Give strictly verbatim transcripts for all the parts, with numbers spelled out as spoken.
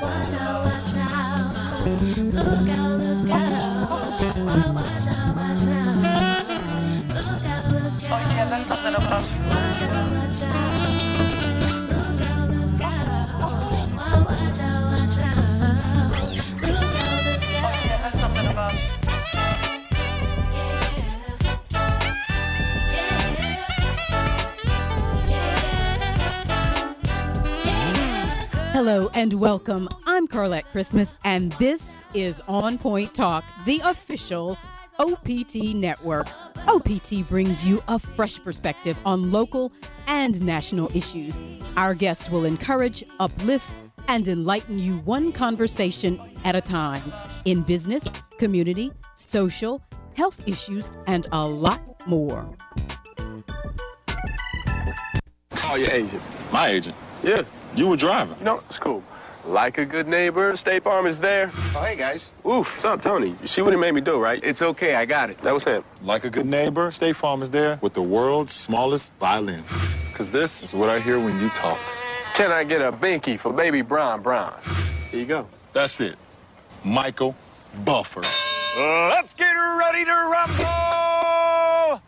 watch out, watch out. Look out, look out. Oh, watch out, watch out. Look out, look out. Oh, yeah, that's something about you. Watch out, watch out. Look out, look out. Oh, watch out, watch out. Look out, look out. Oh, yeah, that's something about you. Hello and welcome. I'm Carlette Christmas, and this is On Point Talk, the official O P T network. O P T brings you a fresh perspective on local and national issues. Our guest will encourage, uplift, and enlighten you one conversation at a time in business, community, social, health issues, and a lot more. Call your agent. My agent? Yeah. You were driving. You know, it's cool. Like a good neighbor, State Farm is there. Oh, hey, guys. Oof, what's up, Tony? You see what he made me do, right? It's okay, I got it. That was him. Like a good neighbor, State Farm is there with the world's smallest violin. Because this is what I hear when you talk. Can I get a binky for baby Brown Brown? Here you go. That's it. Michael Buffer. Uh, let's get ready to rumble!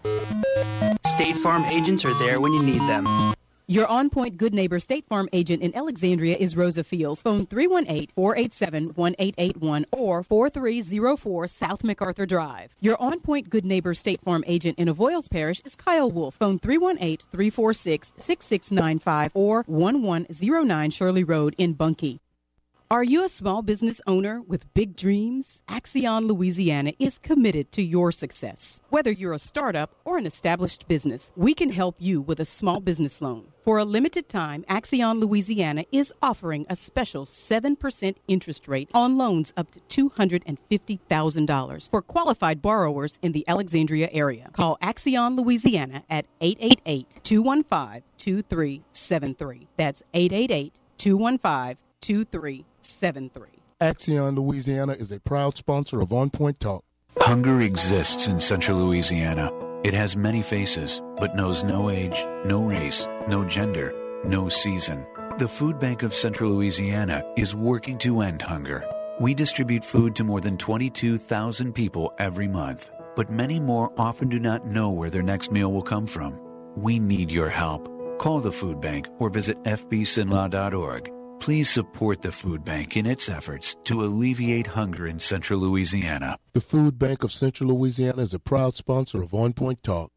State Farm agents are there when you need them. Your On Point Good Neighbor State Farm agent in Alexandria is Rosa Fields. Phone three one eight, four eight seven, one eight eight one or four three zero four South MacArthur Drive. Your On Point Good Neighbor State Farm agent in Avoyles Parish is Kyle Wolf. Phone three one eight, three four six, six six nine five or one one zero nine Shirley Road in Bunkie. Are you a small business owner with big dreams? Axion Louisiana is committed to your success. Whether you're a startup or an established business, we can help you with a small business loan. For a limited time, Axion Louisiana is offering a special seven percent interest rate on loans up to two hundred fifty thousand dollars for qualified borrowers in the Alexandria area. Call Axion Louisiana at eight eight eight, two one five, two three seven three. That's eight eight eight, two one five, two three seven three. Axion Louisiana is a proud sponsor of On Point Talk. Hunger exists in central Louisiana. It has many faces, but knows no age, no race, no gender, no season. The Food Bank of Central Louisiana is working to end hunger. We distribute food to more than twenty-two thousand people every month, but many more often do not know where their next meal will come from. We need your help. Call the Food Bank or visit f b s i n l a dot org. Please support the Food Bank in its efforts to alleviate hunger in Central Louisiana. The Food Bank of Central Louisiana is a proud sponsor of On Point Talk.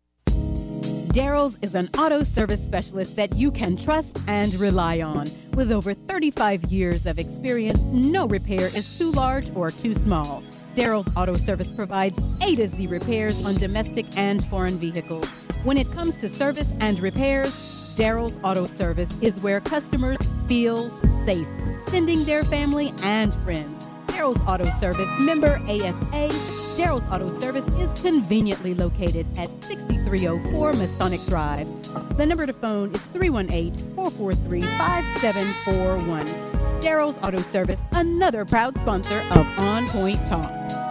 Daryl's is an auto service specialist that you can trust and rely on. With over thirty-five years of experience, no repair is too large or too small. Daryl's Auto Service provides A to Z repairs on domestic and foreign vehicles. When it comes to service and repairs, Daryl's Auto Service is where customers feel safe, sending their family and friends. Daryl's Auto Service, member A S A. Daryl's Auto Service is conveniently located at sixty-three oh four Masonic Drive. The number to phone is three one eight, four four three, five seven four one. Daryl's Auto Service, another proud sponsor of On Point Talk.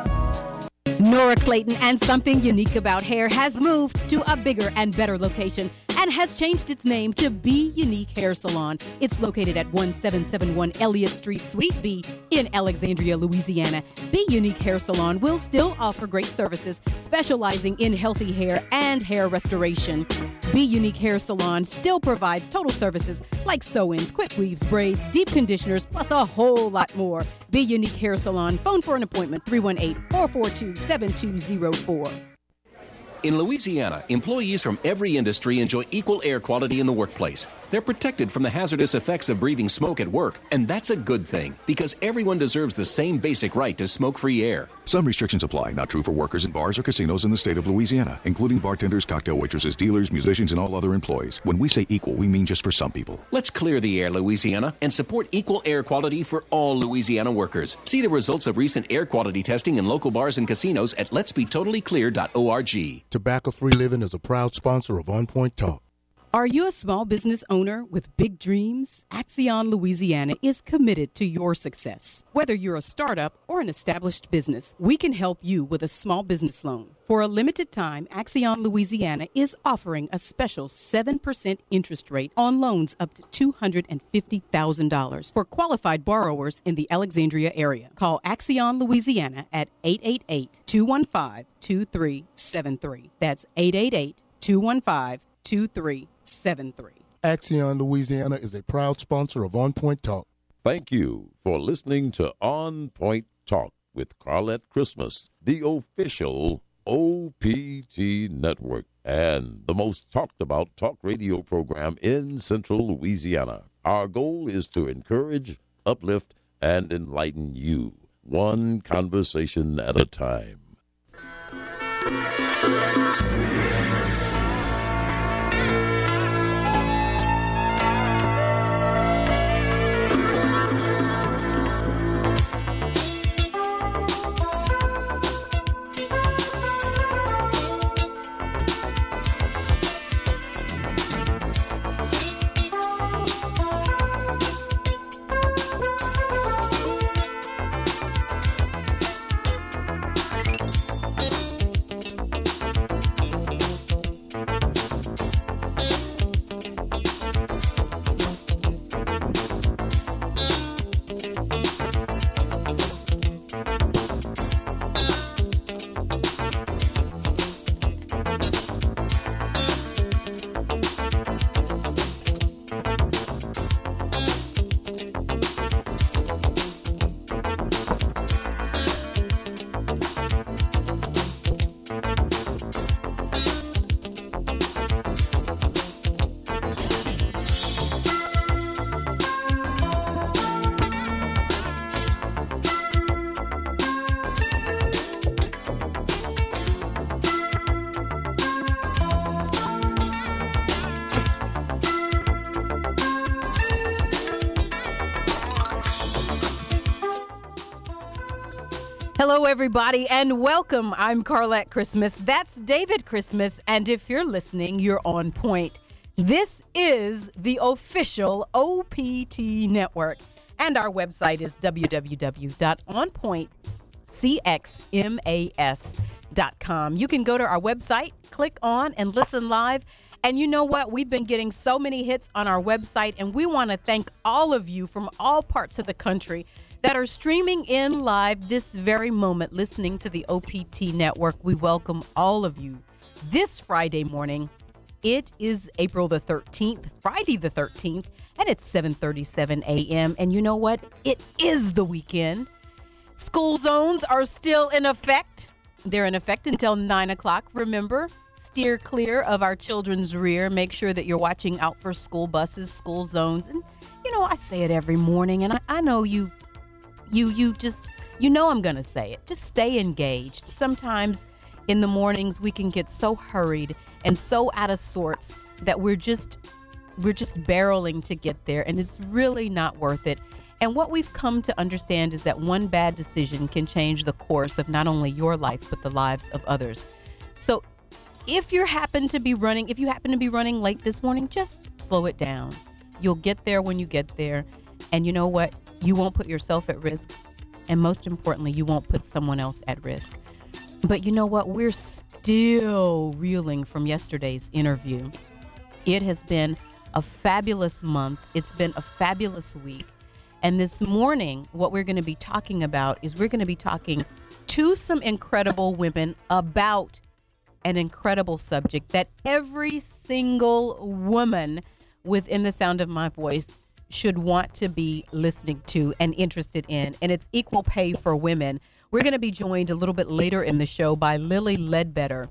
Nora Clayton and Something Unique About Hair has moved to a bigger and better location and has changed its name to Be Unique Hair Salon. It's located at one seven seven one Elliott Street, Suite B in Alexandria, Louisiana. Be Unique Hair Salon will still offer great services, specializing in healthy hair and hair restoration. Be Unique Hair Salon still provides total services like sew-ins, quick weaves, braids, deep conditioners, plus a whole lot more. Be Unique Hair Salon. Phone for an appointment, three one eight, four four two, seven two zero four. In Louisiana, employees from every industry enjoy equal air quality in the workplace. They're protected from the hazardous effects of breathing smoke at work, and that's a good thing, because everyone deserves the same basic right to smoke-free air. Some restrictions apply, not true for workers in bars or casinos in the state of Louisiana, including bartenders, cocktail waitresses, dealers, musicians, and all other employees. When we say equal, we mean just for some people. Let's clear the air, Louisiana, and support equal air quality for all Louisiana workers. See the results of recent air quality testing in local bars and casinos at lets be totally clear dot org. Tobacco Free Living is a proud sponsor of On Point Talk. Are you a small business owner with big dreams? Axion Louisiana is committed to your success. Whether you're a startup or an established business, we can help you with a small business loan. For a limited time, Axion Louisiana is offering a special seven percent interest rate on loans up to two hundred fifty thousand dollars for qualified borrowers in the Alexandria area. Call Axion Louisiana at eight eight eight, two one five, two three seven three. That's eight eight eight, two one five, two three seven three. Axion Louisiana is a proud sponsor of On Point Talk. Thank you for listening to On Point Talk with Carlette Christmas, the official O P T network and the most talked about talk radio program in Central Louisiana. Our goal is to encourage, uplift, and enlighten you, one conversation at a time. Hello, everybody, and welcome. I'm Carlette Christmas. That's David Christmas, and if you're listening, you're on point. This is the official O P T network, and our website is w w w dot on point c x mas dot com. You can go to our website, click on, and listen live. And you know what? We've been getting so many hits on our website, and we want to thank all of you from all parts of the country that are streaming in live this very moment, listening to the O P T network. We welcome all of you this Friday morning. It is April the thirteenth, Friday the thirteenth, and it's seven thirty-seven a.m. And you know what? It is the weekend. School zones are still in effect. They're in effect until nine o'clock. Remember, steer clear of our children's rear. Make sure that you're watching out for school buses, school zones. And, you know, I say it every morning, and I, I know you You you just, you know I'm going to say it. Just stay engaged. Sometimes in the mornings we can get so hurried and so out of sorts that we're just, we're just barreling to get there, and it's really not worth it. And what we've come to understand is that one bad decision can change the course of not only your life, but the lives of others. So if you happen to be running, if you happen to be running late this morning, just slow it down. You'll get there when you get there. And you know what? You won't put yourself at risk, and most importantly, you won't put someone else at risk. But you know what? We're still reeling from yesterday's interview. It has been a fabulous month. It's been a fabulous week. And this morning, what we're going to be talking about is we're going to be talking to some incredible women about an incredible subject that every single woman within the sound of my voice should want to be listening to and interested in, and it's equal pay for women. We're going to be joined a little bit later in the show by Lily Ledbetter.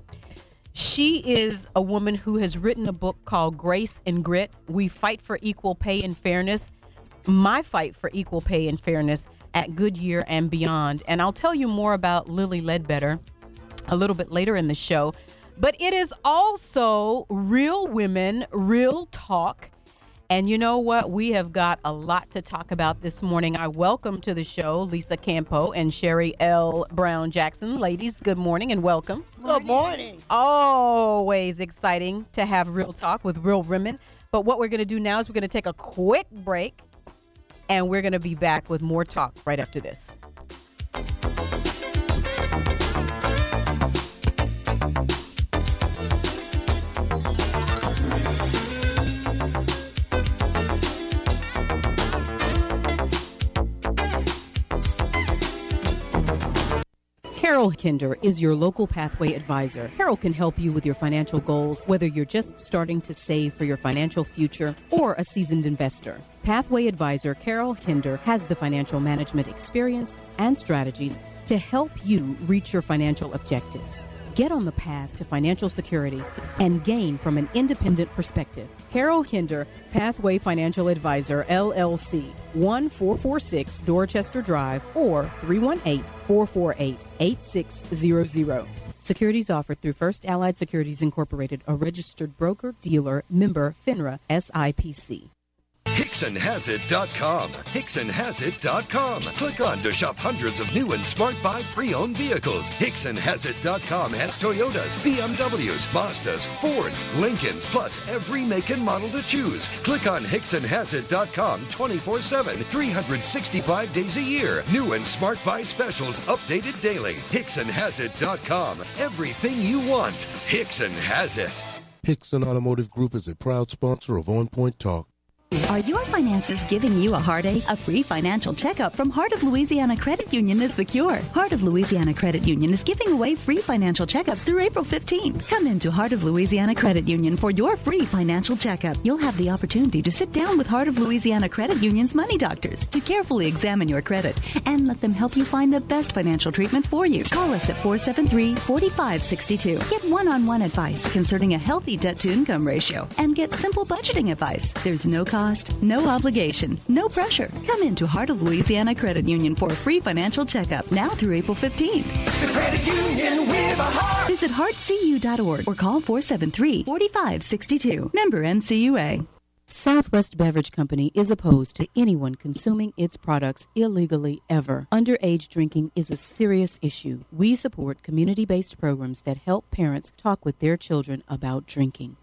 She is a woman who has written a book called Grace and Grit. We fight for equal pay and fairness. My fight for equal pay and fairness at Goodyear and beyond. And I'll tell you more about Lily Ledbetter a little bit later in the show. But it is also real women, real talk. And you know what? We have got a lot to talk about this morning. I welcome to the show Lisa Campo and Sherry L. Brown Jackson. Ladies, good morning and welcome. Good morning. Always exciting to have Real Talk with real women. But what we're going to do now is we're going to take a quick break, and we're going to be back with more talk right after this. Carol Kinder is your local Pathway advisor. Carol can help you with your financial goals, whether you're just starting to save for your financial future or a seasoned investor. Pathway advisor Carol Kinder has the financial management experience and strategies to help you reach your financial objectives. Get on the path to financial security and gain from an independent perspective. Carol Kinder, Pathway Financial Advisor, L L C, one four four six Dorchester Drive or three one eight, four four eight, eight six zero zero. Securities offered through First Allied Securities Incorporated, a registered broker, dealer, member, FINRA, S I P C. Hickson Has It dot com. Hickson Has It dot com. Click on to shop hundreds of new and smart buy pre-owned vehicles. Hickson Has It dot com has Toyotas, B M Ws, Mazdas, Fords, Lincolns, plus every make and model to choose. Click on Hickson Has It dot com twenty-four seven, three hundred sixty-five days a year. New and smart buy specials updated daily. Hickson Has It dot com. Everything you want. Hickson has it. Hickson Automotive Group is a proud sponsor of On Point Talk. Are your finances giving you a heartache? A free financial checkup from Heart of Louisiana Credit Union is the cure. Heart of Louisiana Credit Union is giving away free financial checkups through April fifteenth. Come into Heart of Louisiana Credit Union for your free financial checkup. You'll have the opportunity to sit down with Heart of Louisiana Credit Union's money doctors to carefully examine your credit and let them help you find the best financial treatment for you. Call us at four seven three, four five six two. Get one-on-one advice concerning a healthy debt-to-income ratio and get simple budgeting advice. There's no cost. No obligation, no pressure. Come into Heart of Louisiana Credit Union for a free financial checkup now through April fifteenth. The Credit Union with a heart. Visit heart c u dot org or call four seven three, four five six two. Member N C U A. Southwest Beverage Company is opposed to anyone consuming its products illegally ever. Underage drinking is a serious issue. We support community-based programs that help parents talk with their children about drinking.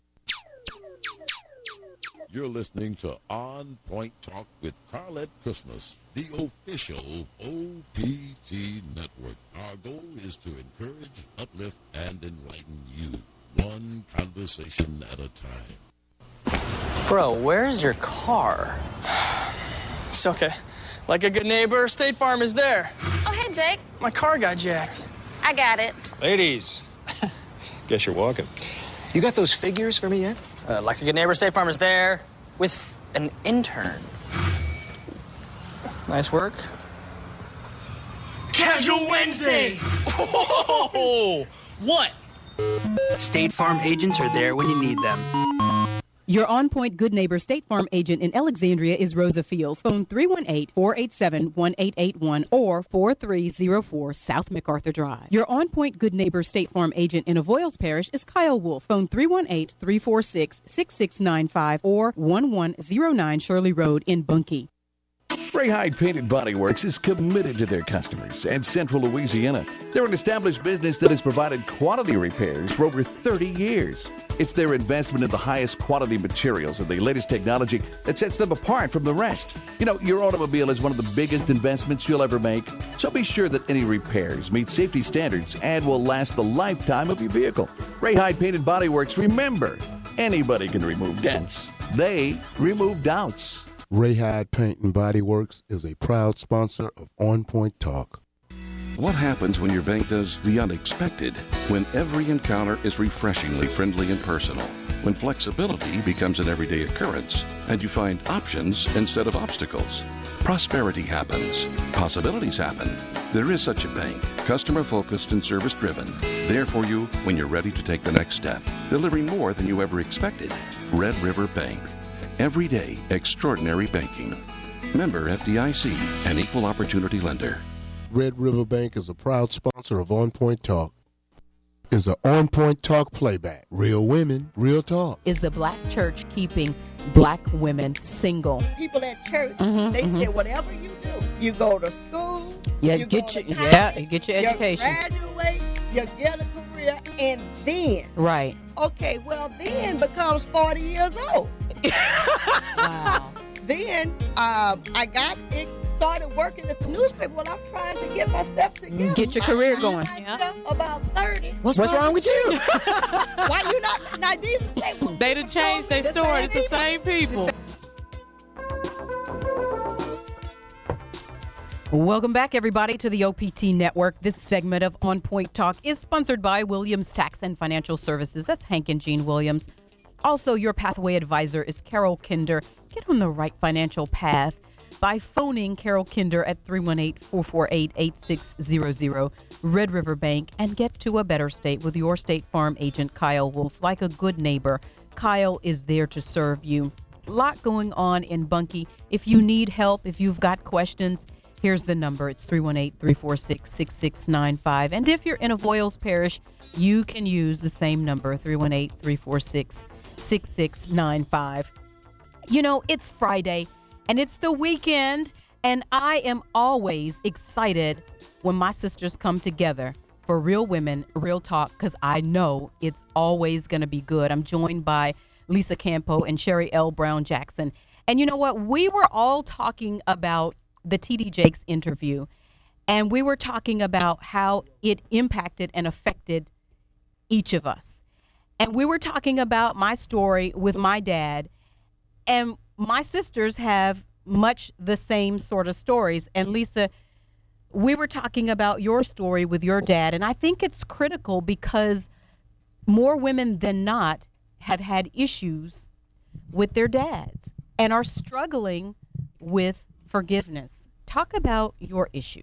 You're listening to On Point Talk with Carlette Christmas, the official O P T network. Our goal is to encourage, uplift, and enlighten you, one conversation at a time. Bro, where's your car? It's okay. Like a good neighbor, State Farm is there. Oh, hey, Jake. My car got jacked. I got it. Ladies, guess you're walking. You got those figures for me yet? Uh, like a good neighbor, State Farm is there with an intern. Nice work. Casual Wednesdays! Oh, what? State Farm agents are there when you need them. Your on-point Good Neighbor State Farm agent in Alexandria is Rosa Fields. Phone three one eight, four eight seven, one eight eight one or four three zero four South MacArthur Drive. Your on-point Good Neighbor State Farm agent in Avoyles Parish is Kyle Wolf. Phone three one eight, three four six, six six nine five or one one zero nine Shirley Road in Bunkie. Ray Hyde Painted Body Works is committed to their customers and Central Louisiana. They're an established business that has provided quality repairs for over thirty years. It's their investment in the highest quality materials and the latest technology that sets them apart from the rest. You know, your automobile is one of the biggest investments you'll ever make, so be sure that any repairs meet safety standards and will last the lifetime of your vehicle. Ray Hyde Painted Body Works, remember, anybody can remove dents. They remove doubts. Ray Hyde Paint and Body Works is a proud sponsor of On Point Talk. What happens when your bank does the unexpected? When every encounter is refreshingly friendly and personal? When flexibility becomes an everyday occurrence and you find options instead of obstacles? Prosperity happens. Possibilities happen. There is such a bank, customer-focused and service-driven, there for you when you're ready to take the next step, delivering more than you ever expected. Red River Bank. Everyday extraordinary banking. Member F D I C, an equal opportunity lender. Red River Bank is a proud sponsor of On Point Talk. Is an On Point Talk playback. Real women, real talk. Is the Black Church keeping black women single. People at church, Mhm, they mhm. say whatever you do, you go to school, Yeah, you get go your to yeah, college, get your education. you graduate, you get a career, and then, Right. okay, well then becomes forty years old. Wow. Then um, I got it. Started working at the newspaper. Well, I'm trying to get my stuff together. Get your career I going. find myself About thirty. What's wrong with you? Why you not? Now these people. They done changed their story. It's the same people. Welcome back, everybody, to the O P T Network. This segment of On Point Talk is sponsored by Williams Tax and Financial Services. That's Hank and Jean Williams. Also, your pathway advisor is Carol Kinder. Get on the right financial path by phoning Carol Kinder at three one eight, four four eight, eight six zero zero, Red River Bank, and get to a better state with your State Farm agent, Kyle Wolf. Like a good neighbor, Kyle is there to serve you. A lot going on in Bunkie. If you need help, if you've got questions, here's the number. It's three one eight, three four six, six six nine five. And if you're in Avoyles Parish, you can use the same number, three one eight, three four six, six six nine five. You know, it's Friday and it's the weekend, and I am always excited when my sisters come together for Real Women, Real Talk, because I know it's always going to be good. I'm joined by Lisa Campo and Sherry L. Brown Jackson. And you know what? We were all talking about the T D Jakes interview, and we were talking about how it impacted and affected each of us. And we were talking about my story with my dad, and my sisters have much the same sort of stories. And Lisa, we were talking about your story with your dad, and I think it's critical because more women than not have had issues with their dads and are struggling with forgiveness. Talk about your issue.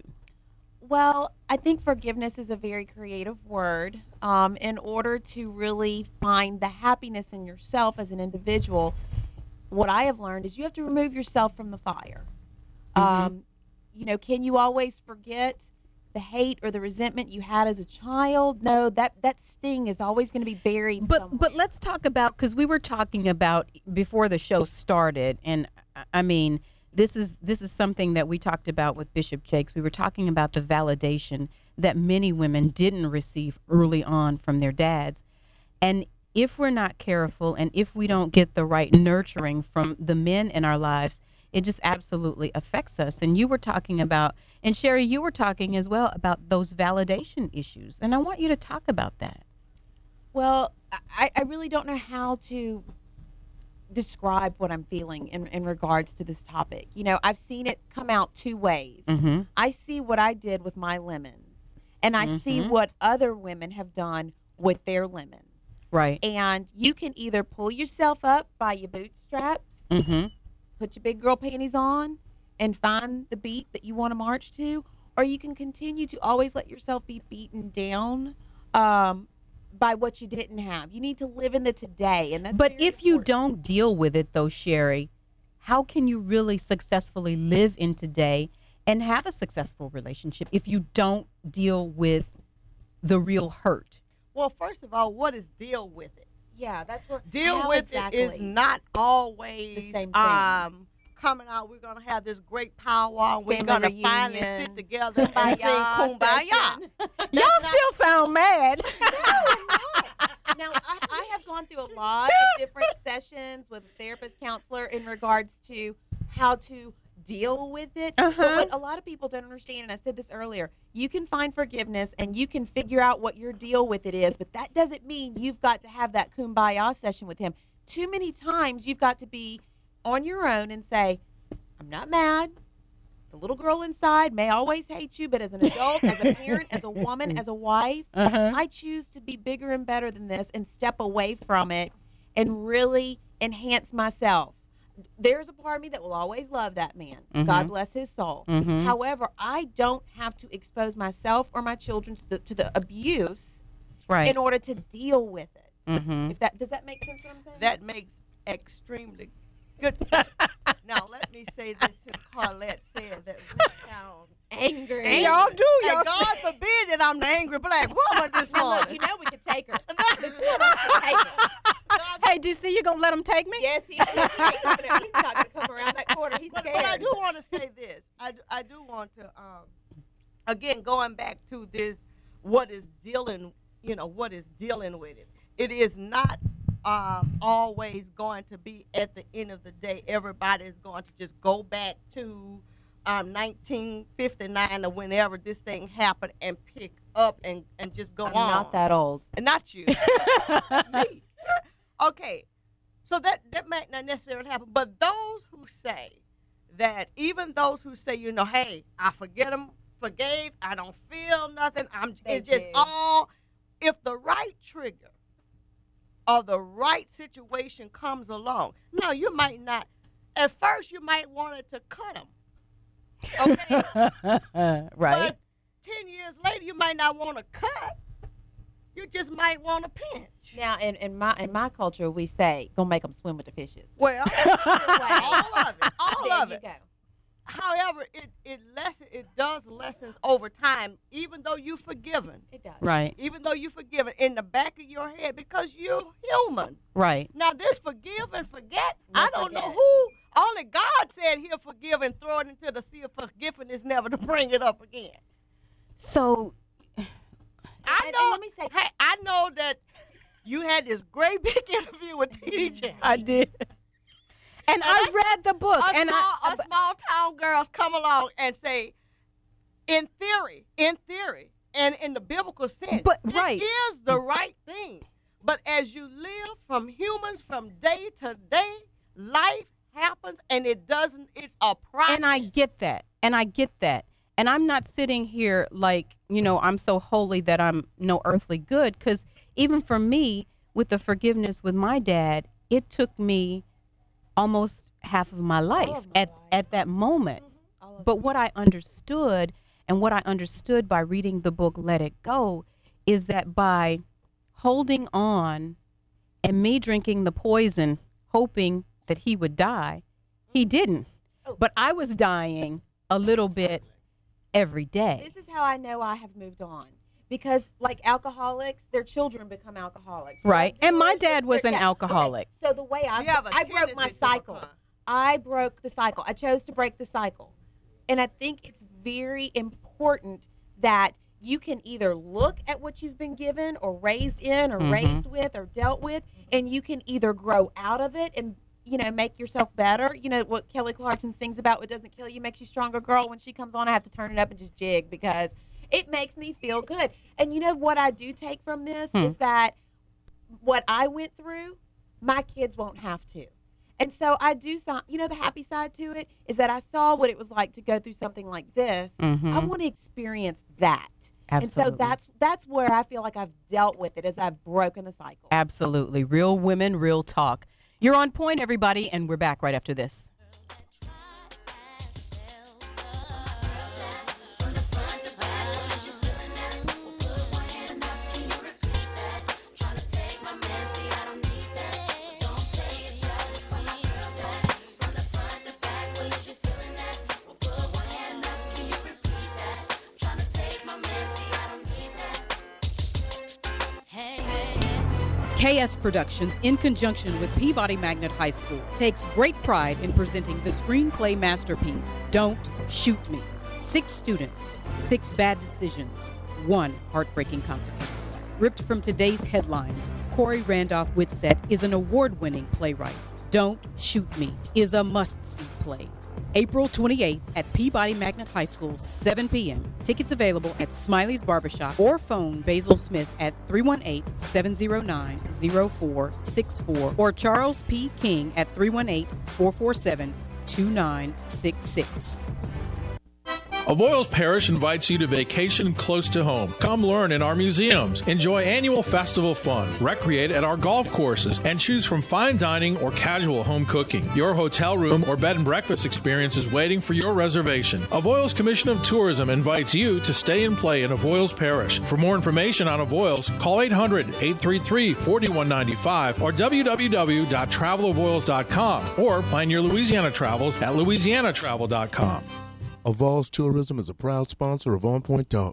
Well, I think forgiveness is a very creative word. Um, in order to really find the happiness in yourself as an individual, what I have learned is you have to remove yourself from the fire. Mm-hmm. Um, you know, can you always forget the hate or the resentment you had as a child? No, that, that sting is always going to be buried But somewhere. but let's talk about, because we were talking about before the show started, and I- I mean, this is this is something that we talked about with Bishop Jakes. We were talking about the validation that many women didn't receive early on from their dads. And if we're not careful and if we don't get the right nurturing from the men in our lives, it just absolutely affects us. And you were talking about, and Sherry, you were talking as well about those validation issues. And I want you to talk about that. Well, I, I really don't know how to describe what I'm feeling in, in regards to this topic. You know, I've seen it come out two ways. Mm-hmm. I see what I did with my lemons, and I Mm-hmm. see what other women have done with their lemons. Right. And you can either pull yourself up by your bootstraps, Mm-hmm. put your big girl panties on, and find the beat that you want to march to, or you can continue to always let yourself be beaten down um, by what you didn't have. You need to live in the today. And that's But very if you important. don't deal with it, though, Sherry, how can you really successfully live in today and have a successful relationship if you don't deal with the real hurt? Well, first of all, what is deal with it? Yeah, that's where Deal how with exactly? it is not always The same thing. um coming out. We're gonna have this great powwow. We're Family gonna finally reunion. sit together and sing Kumbaya kumbaya. session. Y'all still sound mad. Now, I, I have gone through a lot of different sessions with a therapist, counselor in regards to how to deal with it. Uh-huh. But what a lot of people don't understand, and I said this earlier, you can find forgiveness and you can figure out what your deal with it is, but that doesn't mean you've got to have that kumbaya session with him. Too many times you've got to be on your own and say, I'm not mad. The little girl inside may always hate you, but as an adult, as a parent, as a woman, as a wife, Uh-huh. I choose to be bigger and better than this and step away from it and really enhance myself. There's a part of me that will always love that man. Mhm. God bless his soul. Mhm. However, I don't have to expose myself or my children to the, to the abuse Right. in order to deal with it. Mhm. If that does that make sense? What I'm saying? That makes extremely good sense. Now let me say this, since Carlette said that we sound angry. And y'all do, y'all. And God forbid that I'm the angry black woman this Now, look, morning. you know we could take her. The two of us could take her. Hey, D C, you gonna let him take me? Yes, he, he, he ain't coming out. He's not gonna come around that corner. He's But, scared. but I do want to say this. I, do- I do want to, um, again, going back to this, what is dealing, you know, what is dealing with it. It is not um, always going to be at the end of the day, everybody is going to just go back to um, nineteen fifty-nine or whenever this thing happened and pick up and, and just go I'm on. not that old. And not you. Me. Okay. So that, that might not necessarily happen. But those who say that, even those who say, you know, hey, I forget them, forgave, I don't feel nothing, I'm They it's just do. all, if the right trigger or the right situation comes along, no, you might not, at first you might want it to cut them. Okay? Right. But ten years later, you might not want to cut. You just might want to pinch. Now, in, in my in my culture, we say, "Gonna make them swim with the fishes." Well, all of it, all there of you it. go. However, it it lessen it does lessons over time, even though you're forgiven. It does. Right. Even though you're forgiven in the back of your head, because you're human. Right. Now, this forgive and forget, No I don't know forget. who. Only God said He'll forgive and throw it into the sea of forgiveness, never to bring it up again. So I And- know. and let me say- hey, I know that you had this great big interview with T D J. I did. And Now, I that's- read the book. Us and small, I, us small town girls come along and say, in theory, in theory, and in the biblical sense, But- right. it is the right thing. But as you live from humans from day to day, life happens, and it doesn't. It's a process. and I get that. And I get that. And I'm not sitting here like, you know, I'm so holy that I'm no earthly good. Because even for me, with the forgiveness with my dad, it took me almost half of my life my at, at that moment. All of But what I understood, and what I understood by reading the book Let It Go, is that by holding on and me drinking the poison, hoping that he would die, he didn't. But I was dying a little bit every day. This is how I know I have moved on. Because, like alcoholics, their children become alcoholics. Right. Like And my divorces, dad was they're- an yeah, alcoholic. okay. So the way I You have a I broke my tendency to cycle. become. I broke the cycle. I chose to break the cycle. And I think it's very important that you can either look at what you've been given or raised in or Mhm. raised with or dealt with, and you can either grow out of it and, you know, make yourself better. You know, what Kelly Clarkson sings about, what doesn't kill you makes you stronger, girl. When she comes on, I have to turn it up and just jig because it makes me feel good. And you know what I do take from this Hmm. is that what I went through, my kids won't have to. And so I do, so, you know, the happy side to it is that I saw what it was like to go through something like this. Mhm. I want to experience that. Absolutely. And so that's that's where I feel like I've dealt with it, as I've broken the cycle. Absolutely. Real women, real talk. You're on point, everybody, and we're back right after this. K S Productions, in conjunction with Peabody Magnet High School, takes great pride in presenting the screenplay masterpiece, Don't Shoot Me. Six students, six bad decisions, one heartbreaking consequence. Ripped from today's headlines, Corey Randolph Whitsett is an award-winning playwright. Don't Shoot Me is a must-see play. April twenty-eighth at Peabody Magnet High School, seven p.m. Tickets available at Smiley's Barbershop or phone Basil Smith at three one eight, seven zero nine, zero four six four or Charles P. King at three one eight, four four seven, two nine six six. Avoyles Parish invites you to vacation close to home. Come learn in our museums, enjoy annual festival fun, recreate at our golf courses, and choose from fine dining or casual home cooking. Your hotel room or bed and breakfast experience is waiting for your reservation. Avoyles Commission of Tourism invites you to stay and play in Avoyles Parish. For more information on Avoyles, call eight hundred, eight three three, four one nine five or w w w dot travel avoyles dot com or plan your Louisiana travels at louisiana travel dot com. Avoyles Tourism is a proud sponsor of On Point Talk.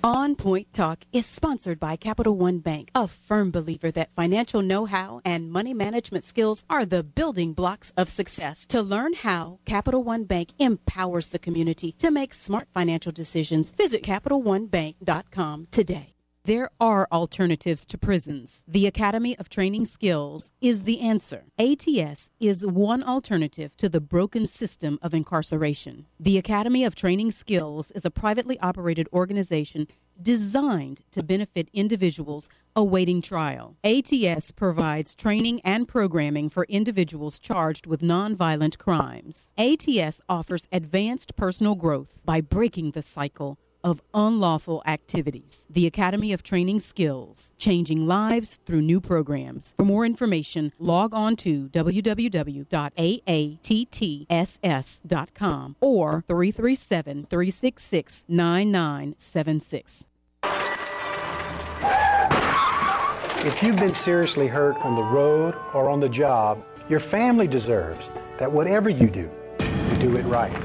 On Point Talk is sponsored by Capital One Bank, a firm believer that financial know-how and money management skills are the building blocks of success. To learn how Capital One Bank empowers the community to make smart financial decisions, visit capital one bank dot com today. There are alternatives to prisons. The Academy of Training Skills is the answer. A T S is one alternative to the broken system of incarceration. The Academy of Training Skills is a privately operated organization designed to benefit individuals awaiting trial. A T S provides training and programming for individuals charged with nonviolent crimes. A T S offers advanced personal growth by breaking the cycle of unlawful activities. The Academy of Training Skills, changing lives through new programs. For more information, log on to w w w dot a a t t s s dot com or three three seven, three six six, nine nine seven six. If you've been seriously hurt on the road or on the job, your family deserves that whatever you do, you do it right.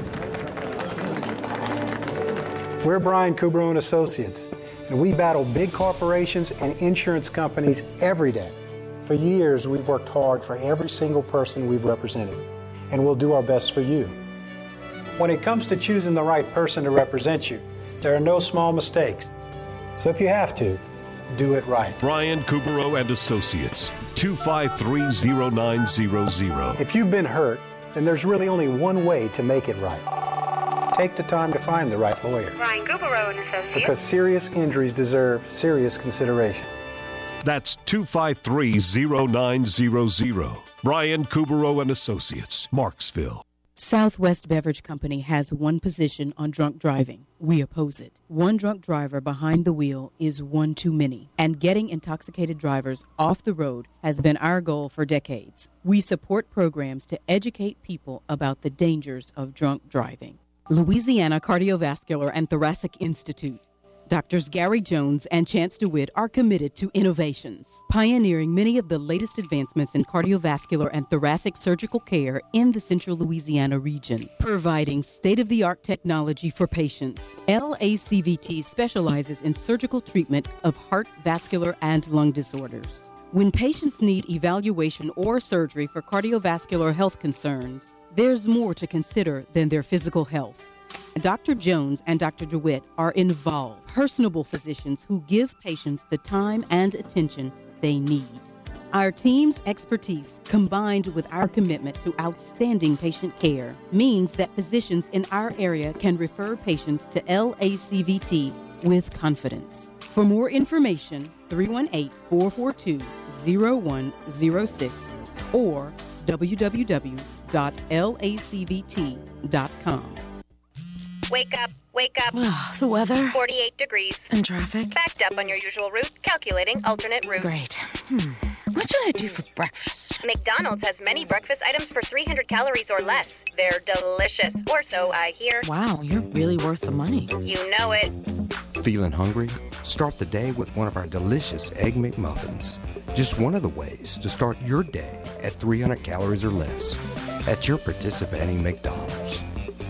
We're Brian Kubro and Associates, and we battle big corporations and insurance companies every day. For years, we've worked hard for every single person we've represented, and we'll do our best for you. When it comes to choosing the right person to represent you, there are no small mistakes. So if you have to, do it right. Brian Kubro and Associates, two five three, zero nine zero zero. If you've been hurt, then there's really only one way to make it right. Take the time to find the right lawyer. Brian Kubro and Associates. Because serious injuries deserve serious consideration. That's two five three, zero nine zero zero. Brian Kubro and Associates, Marksville. Southwest Beverage Company has one position on drunk driving. We oppose it. One drunk driver behind the wheel is one too many, and getting intoxicated drivers off the road has been our goal for decades. We support programs to educate people about the dangers of drunk driving. Louisiana Cardiovascular and Thoracic Institute. Doctors Gary Jones and Chance DeWitt are committed to innovations, pioneering many of the latest advancements in cardiovascular and thoracic surgical care in the central Louisiana region, providing state-of-the-art technology for patients. L A C V T specializes in surgical treatment of heart, vascular, and lung disorders. When patients need evaluation or surgery for cardiovascular health concerns, there's more to consider than their physical health. Doctor Jones and Doctor DeWitt are involved, personable physicians who give patients the time and attention they need. Our team's expertise, combined with our commitment to outstanding patient care, means that physicians in our area can refer patients to L A C V T with confidence. For more information, three one eight, four four two, zero one zero six or w w w dot l a c v t dot com. Wake up, wake up. The weather. forty-eight degrees. And traffic. Backed up on your usual route. Calculating alternate route. Great. Hmm. What should I do for breakfast? McDonald's has many breakfast items for three hundred calories or less. They're delicious, or so I hear. Wow, you're really worth the money. You know it. Feeling hungry? Start the day with one of our delicious Egg McMuffins. Just one of the ways to start your day at three hundred calories or less at your participating McDonald's.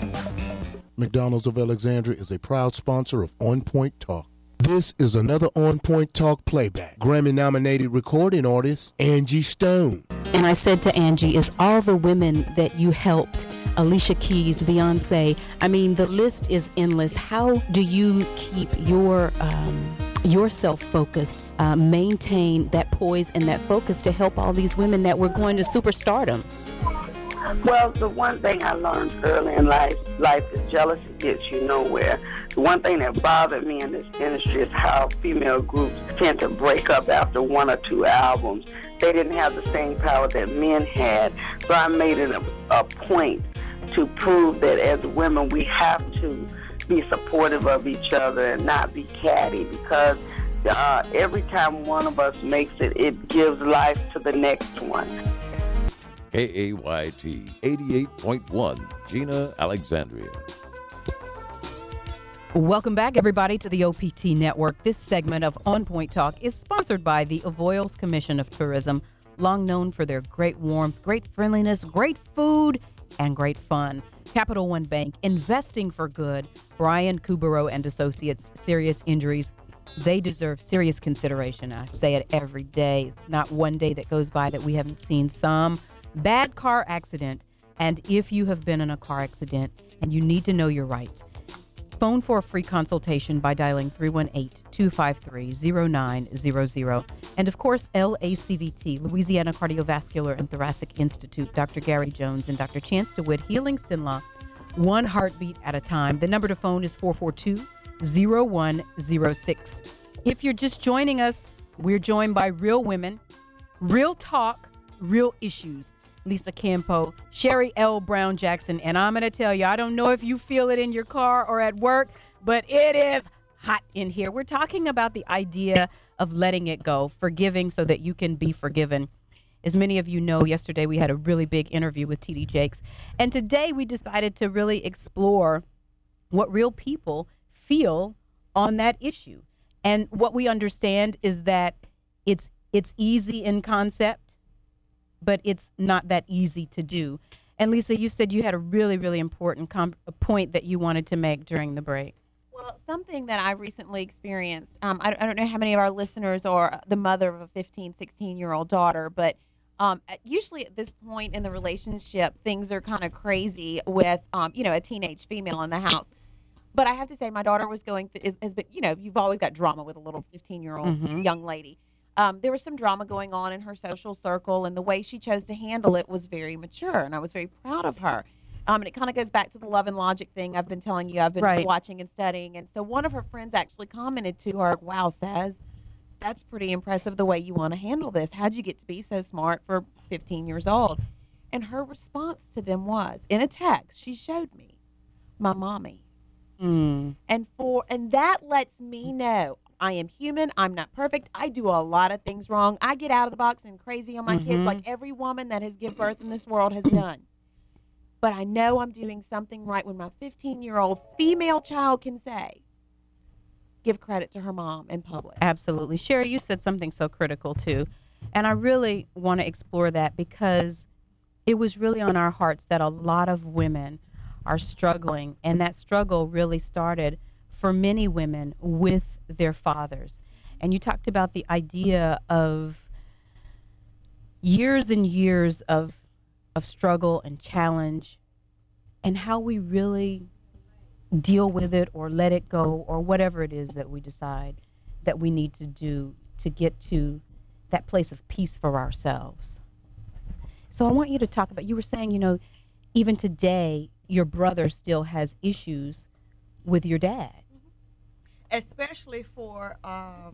McDonald's of Alexandria is a proud sponsor of On Point Talk. This is another On Point Talk playback. Grammy-nominated recording artist Angie Stone. And I said to Angie, is all the women that you helped, Alicia Keys, Beyonce, I mean, the list is endless. How do you keep your um, yourself focused, uh, maintain that poise and that focus to help all these women that were going to superstardom? Well, the one thing I learned early in life, life is jealousy gets you nowhere. The one thing that bothered me in this industry is how female groups tend to break up after one or two albums. They didn't have the same power that men had. So I made it a, a point to prove that as women we have to be supportive of each other and not be catty, because uh, every time one of us makes it, it gives life to the next one. K A Y T eighty-eight point one, Gina, Alexandria. Welcome back, everybody, to the O P T Network. This segment of On Point Talk is sponsored by the Avoyelles Commission of Tourism, long known for their great warmth, great friendliness, great food, and great fun. Capital One Bank, investing for good. Brian Kubero and Associates, serious injuries. They deserve serious consideration. I say it every day. It's not one day that goes by that we haven't seen some bad car accident. And if you have been in a car accident and you need to know your rights, phone for a free consultation by dialing three one eight, two five three, zero nine zero zero. And of course, L A C V T, Louisiana Cardiovascular and Thoracic Institute, Doctor Gary Jones and Doctor Chance DeWitt, Healing Sinlaw, one heartbeat at a time. The number to phone is four four two, zero one zero six. If you're just joining us, we're joined by real women, real talk, real issues. Lisa Campo, Sherry L. Brown Jackson, and I'm going to tell you, I don't know if you feel it in your car or at work, but it is hot in here. We're talking about the idea of letting it go, forgiving so that you can be forgiven. As many of you know, yesterday we had a really big interview with T D Jakes, and today we decided to really explore what real people feel on that issue. And what we understand is that it's it's easy in concept, but it's not that easy to do. And Lisa, you said you had a really, really important com- point that you wanted to make during the break. Well, something that I recently experienced, um, I, I don't know how many of our listeners are the mother of a fifteen, sixteen-year-old daughter, but um, usually at this point in the relationship, things are kind of crazy with, um, you know, a teenage female in the house. But I have to say my daughter was going through, is, has been, you know, you've always got drama with a little fifteen-year-old Mhm. young lady. Um, there was some drama going on in her social circle, and the way she chose to handle it was very mature, and I was very proud of her. Um, and it kind of goes back to the love and logic thing I've been telling you I've been Right. watching and studying. And so one of her friends actually commented to her, wow, Saz, that's pretty impressive the way you want to handle this. How'd you get to be so smart for fifteen years old? And her response to them was, in a text, she showed me, my mommy. Mm. And for and that lets me know I am human. I'm not perfect. I do a lot of things wrong. I get out of the box and crazy on my kids Mhm. like every woman that has given birth in this world has done. But I know I'm doing something right when my fifteen-year-old female child can say, give credit to her mom in public. Absolutely. Sherry, you said something so critical too. And I really want to explore that because it was really on our hearts that a lot of women are struggling. And that struggle really started for many women with their fathers. And you talked about the idea of years and years of of struggle and challenge and how we really deal with it or let it go or whatever it is that we decide that we need to do to get to that place of peace for ourselves. So I want you to talk about, you were saying, you know, even today, your brother still has issues with your dad. Especially for, um,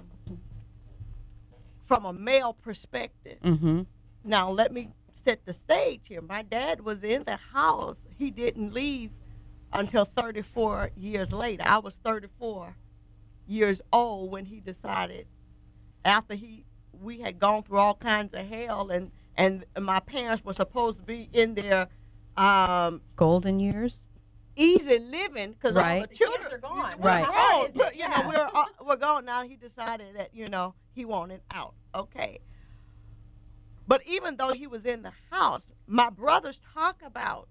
from a male perspective. Mm-hmm. Now, let me set the stage here. My dad was in the house. He didn't leave until thirty-four years later. I was thirty-four years old when he decided, after he we had gone through all kinds of hell, and, and my parents were supposed to be in their um, golden years, easy living, because Right. all the children Kids are gone. We're Right. grown, Is it? but, you Yeah. know, we're uh, we're gone now. He decided that, you know, he wanted out. Okay. But even though he was in the house, my brothers talk about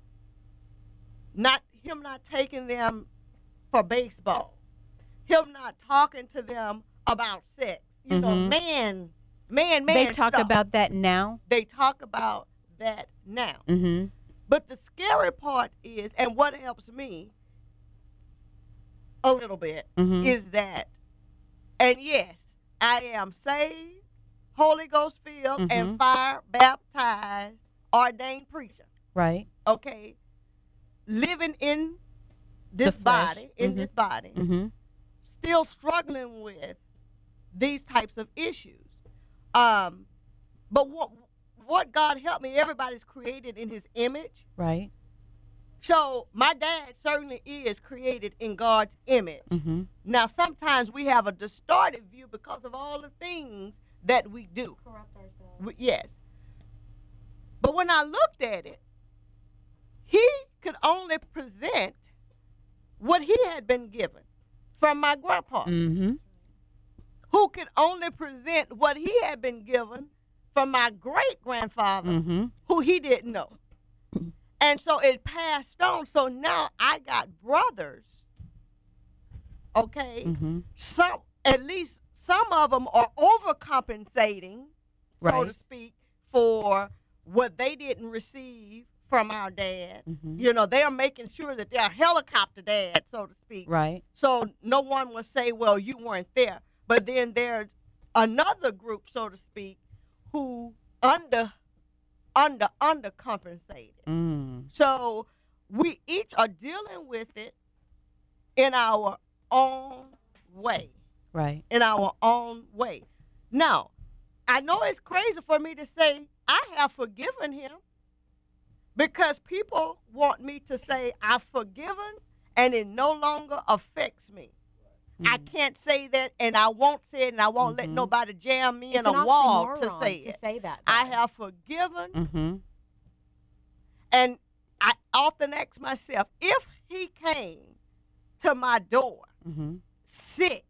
not him not taking them for baseball, him not talking to them about sex. You know, Mhm. man, man, man. They talk stuff. about that now. They talk about that now. Mm-hmm. But the scary part is, and what helps me a little bit, Mhm. is that, and yes, I am saved, Holy Ghost filled, Mhm. and fire baptized, ordained preacher. Right. Okay, living in this The flesh. body, in Mhm. this body, Mm-hmm. still struggling with these types of issues. Um, but what what God helped me, everybody's created in His image. Right. So my dad certainly is created in God's image. Mm-hmm. Now, sometimes we have a distorted view because of all the things that we do. Corrupt ourselves. We- Yes. But when I looked at it, he could only present what he had been given from my grandpa, Mm-hmm. who could only present what he had been given from my great grandfather, Mm-hmm. who he didn't know. And so it passed on. So now I got brothers, okay? Mm-hmm. Some, at least some of them are overcompensating, so Right. to speak, for what they didn't receive from our dad. Mhm. You know, they are making sure that they're helicopter dad, so to speak. Right. So no one will say, well, you weren't there. But then there's another group, so to speak, who under, under, undercompensated. Mm. So we each are dealing with it in our own way. Right. In our own way. Now, I know it's crazy for me to say I have forgiven him because people want me to say I've forgiven and it no longer affects me. I can't say that, and I won't say it, and I won't let nobody jam me in It's a an wall to oxymoron say to it. say that, I though. have forgiven, Mm-hmm. and I often ask myself, if he came to my door Mm-hmm. sick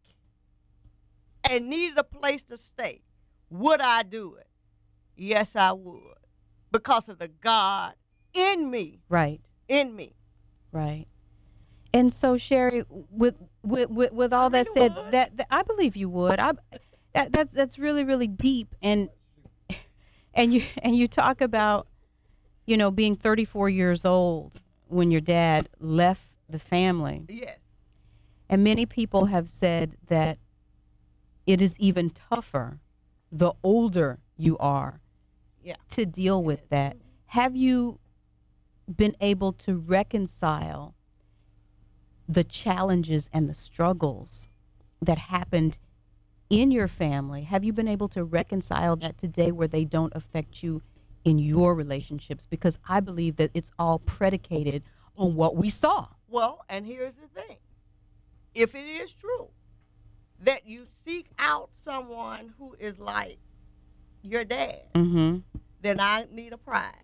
and needed a place to stay, would I do it? Yes, I would, because of the God in me. Right. In me. Right. And so, Sherry, with with with, with all that said, that, that I believe you would. I that, that's that's really really deep, and and you and you talk about, you know, being thirty-four years old when your dad left the family. Yes. And many people have said that it is even tougher the older you are Yeah. to deal with that. Have you been able to reconcile the challenges and the struggles that happened in your family? Have you been able to reconcile that today where they don't affect you in your relationships? Because I believe that it's all predicated on what we saw. Well, and here's the thing. If it is true that you seek out someone who is like your dad, Mm-hmm. then I need a prize.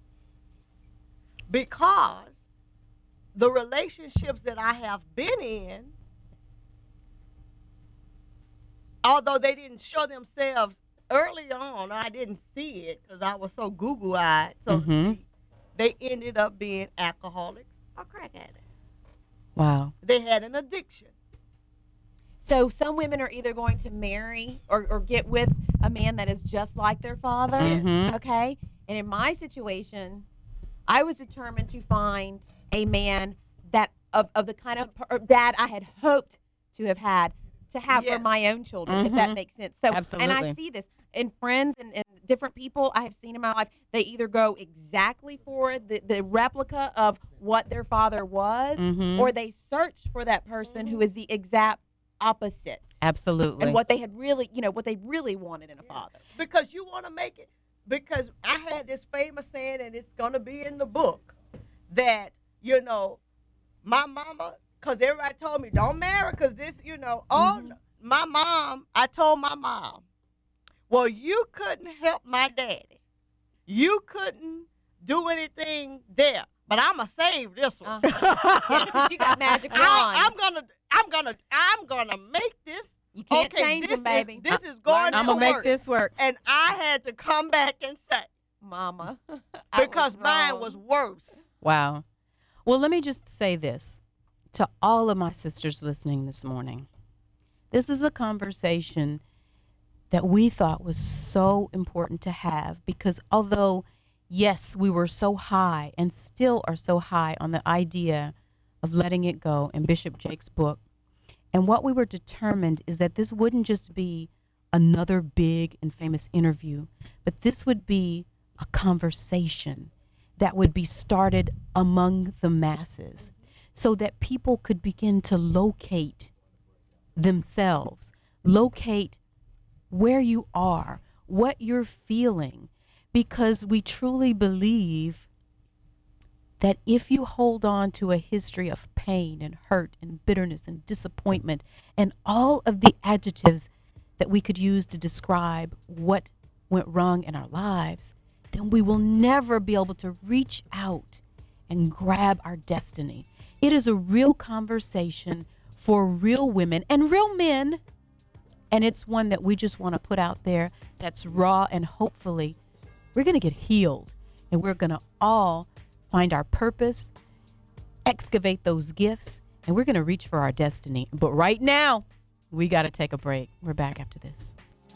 Because the relationships that I have been in, although they didn't show themselves early on, I didn't see it because I was so Google-eyed, so to Mhm. speak, they ended up being alcoholics or crack addicts. Wow. They had an addiction. So some women are either going to marry or, or get with a man that is just like their father. Mhm. Okay. And in my situation, I was determined to find a man that of, of the kind of per- dad I had hoped to have had to have for Yes. my own children, if that Mhm. makes sense. So, and Absolutely. I see this in friends and, and different people I have seen in my life. They either go exactly for the, the replica of what their father was, Mhm. or they search for that person who is the exact opposite. Absolutely. And what they had really, you know, what they really wanted in a father. Because you want to make it. Because I had this famous saying, and it's going to be in the book, that, you know, my mama, because everybody told me, don't marry, because this, you know, oh, Mm-hmm. my mom, I told my mom, well, you couldn't help my daddy. You couldn't do anything there, but I'm going to save this one. Uh-huh. Yeah, because you got magic wand. I, I'm going to, I'm going to, I'm going to make this. You can't okay, change this them, baby. Is, this is going I'm to gonna make work. this work. And I had to come back and say, Mama. I because was mine wrong. was worse. Wow. Well, let me just say this to all of my sisters listening this morning. This is a conversation that we thought was so important to have because although, yes, we were so high and still are so high on the idea of letting it go in Bishop Jake's book, and what we were determined is that this wouldn't just be another big and famous interview, but this would be a conversation that would be started among the masses so that people could begin to locate themselves, locate where you are, what you're feeling, because we truly believe that if you hold on to a history of pain and hurt and bitterness and disappointment and all of the adjectives that we could use to describe what went wrong in our lives, then we will never be able to reach out and grab our destiny. It is a real conversation for real women and real men, and it's one that we just want to put out there that's raw, and hopefully we're going to get healed and we're going to all find our purpose, excavate those gifts, and we're going to reach for our destiny. But right now, we got to take a break. We're back after this.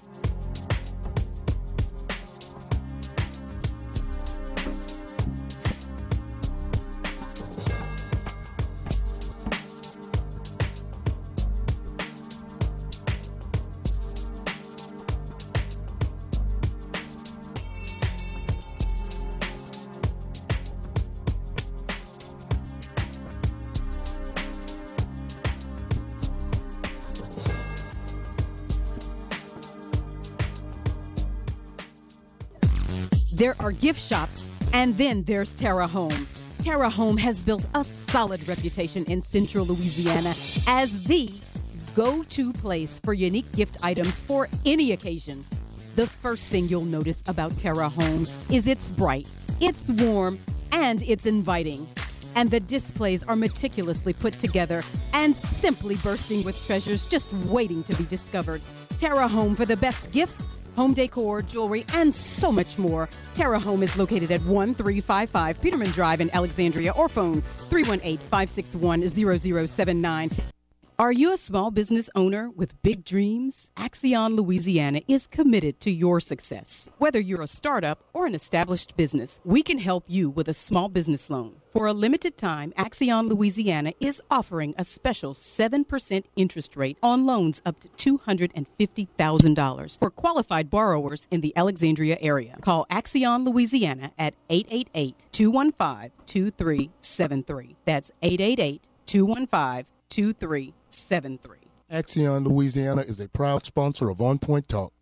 There are gift shops, and then there's Terra Home. Terra Home has built a solid reputation in Central Louisiana as the go-to place for unique gift items for any occasion. The first thing you'll notice about Terra Home is it's bright, it's warm, and it's inviting. And the displays are meticulously put together and simply bursting with treasures just waiting to be discovered. Terra Home for the best gifts, home decor, jewelry, and so much more. Terra Home is located at one three five five Peterman Drive in Alexandria, or phone three one eight, five six one, zero zero seven nine. Are you a small business owner with big dreams? Axion Louisiana is committed to your success. Whether you're a startup or an established business, we can help you with a small business loan. For a limited time, Axion Louisiana is offering a special seven percent interest rate on loans up to two hundred fifty thousand dollars for qualified borrowers in the Alexandria area. Call Axion Louisiana at eight eight eight, two one five, two three seven three. That's eight eight eight, two one five, two three seven three. Axion Louisiana is a proud sponsor of On Point Talk.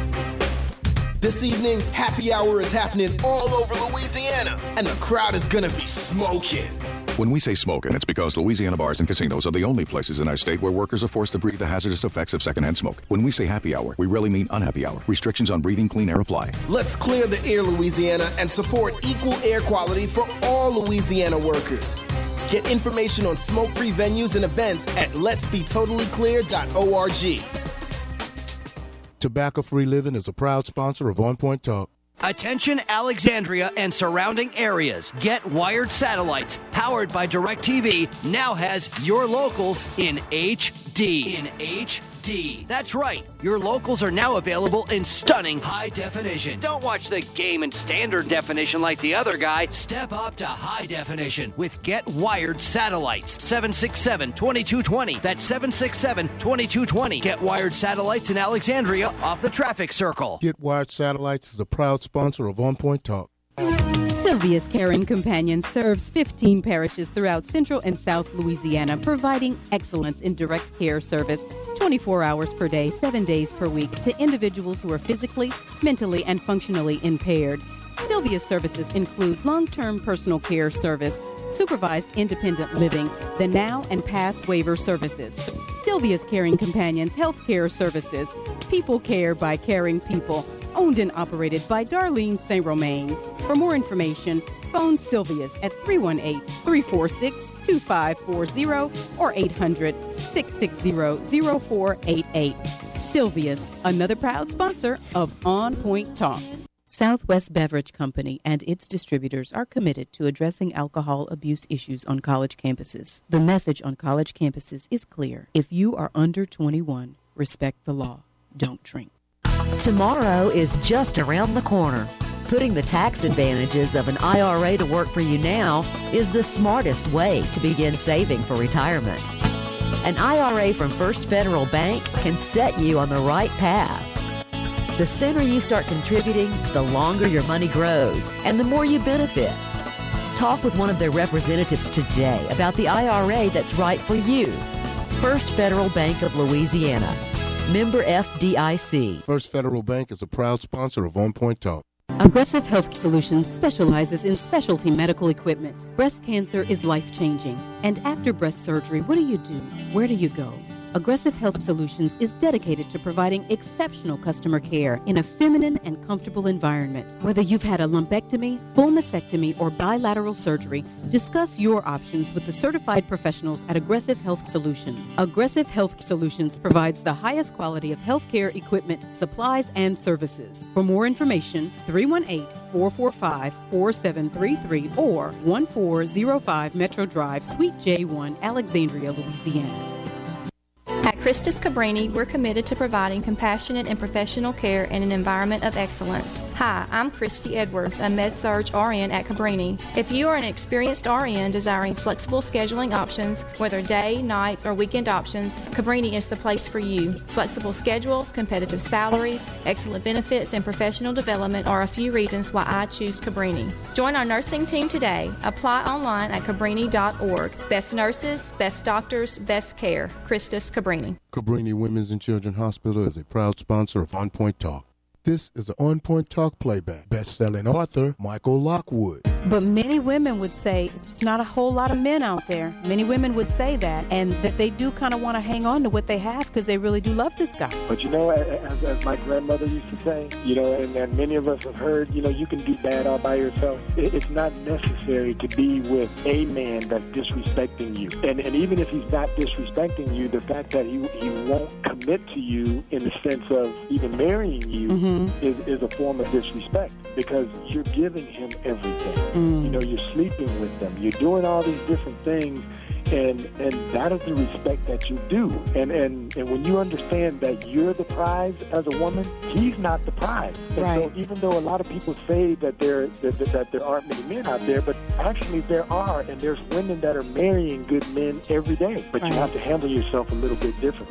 This evening, happy hour is happening all over Louisiana, and the crowd is gonna be smoking. When we say smoking, it's because Louisiana bars and casinos are the only places in our state where workers are forced to breathe the hazardous effects of secondhand smoke. When we say happy hour, we really mean unhappy hour. Restrictions on breathing clean air apply. Let's clear the air, Louisiana, and support equal air quality for all Louisiana workers. Get information on smoke-free venues and events at lets be totally clear dot org. Tobacco-Free Living is a proud sponsor of On Point Talk. Attention Alexandria and surrounding areas. Get Wired Satellites, powered by DirecTV, now has your locals in H D. In H D. That's right. Your locals are now available in stunning high definition. Don't watch the game in standard definition like the other guy. Step up to high definition with Get Wired Satellites. seven six seven, two two two zero. That's seven six seven, two two two zero. Get Wired Satellites in Alexandria off the traffic circle. Get Wired Satellites is a proud sponsor of On Point Talk. Sylvia's Caring Companion serves fifteen parishes throughout Central and South Louisiana, providing excellence in direct care service twenty-four hours per day, seven days per week to individuals who are physically, mentally, and functionally impaired. Sylvia's services include long-term personal care service, supervised independent living, the now and past waiver services. Sylvia's Caring Companions Health Care Services, people care by caring people, owned and operated by Darlene Saint Romain. For more information, phone Sylvia's at three one eight, three four six, two five four zero or eight hundred, six six zero, zero four eight eight. Sylvia's, another proud sponsor of On Point Talk. Southwest Beverage Company and its distributors are committed to addressing alcohol abuse issues on college campuses. The message on college campuses is clear. If you are under twenty-one, respect the law. Don't drink. Tomorrow is just around the corner. Putting the tax advantages of an I R A to work for you now is the smartest way to begin saving for retirement. An I R A from First Federal Bank can set you on the right path. The sooner you start contributing, the longer your money grows and the more you benefit. Talk with one of their representatives today about the I R A that's right for you. First Federal Bank of Louisiana. Member F D I C. First Federal Bank is a proud sponsor of On Point Talk. Aggressive Health Solutions specializes in specialty medical equipment. Breast cancer is life-changing. And after breast surgery, what do you do? Where do you go? Aggressive Health Solutions is dedicated to providing exceptional customer care in a feminine and comfortable environment. Whether you've had a lumpectomy, full mastectomy, or bilateral surgery, discuss your options with the certified professionals at Aggressive Health Solutions. Aggressive Health Solutions provides the highest quality of healthcare equipment, supplies, and services. For more information, three one eight, four four five, four seven three three or one four zero five Metro Drive, Suite J one, Alexandria, Louisiana. At Christus Cabrini, we're committed to providing compassionate and professional care in an environment of excellence. Hi, I'm Christy Edwards, a Med-Surg R N at Cabrini. If you are an experienced R N desiring flexible scheduling options, whether day, nights, or weekend options, Cabrini is the place for you. Flexible schedules, competitive salaries, excellent benefits, and professional development are a few reasons why I choose Cabrini. Join our nursing team today. Apply online at cabrini dot org. Best nurses, best doctors, best care. Christus Cabrini. Cabrini Women's and Children's Hospital is a proud sponsor of On Point Talk. This is the On Point Talk playback. Best-selling author Michael Lockwood. But many women would say it's just not a whole lot of men out there. Many women would say that, and that they do kind of want to hang on to what they have because they really do love this guy. But you know, as, as my grandmother used to say, you know, and, and many of us have heard, you know, you can do bad all by yourself. It, it's not necessary to be with a man that's disrespecting you. And and even if he's not disrespecting you, the fact that he, he won't commit to you in the sense of even marrying you mm-hmm. is, is a form of disrespect because you're giving him everything. Mm. You know, you're sleeping with them. You're doing all these different things, and and that is the respect that you do. And and, and when you understand that you're the prize as a woman, he's not the prize. And right. so even though a lot of people say that there that, that there aren't many men out there, but actually there are, and there's women that are marrying good men every day. But right. you have to handle yourself a little bit different.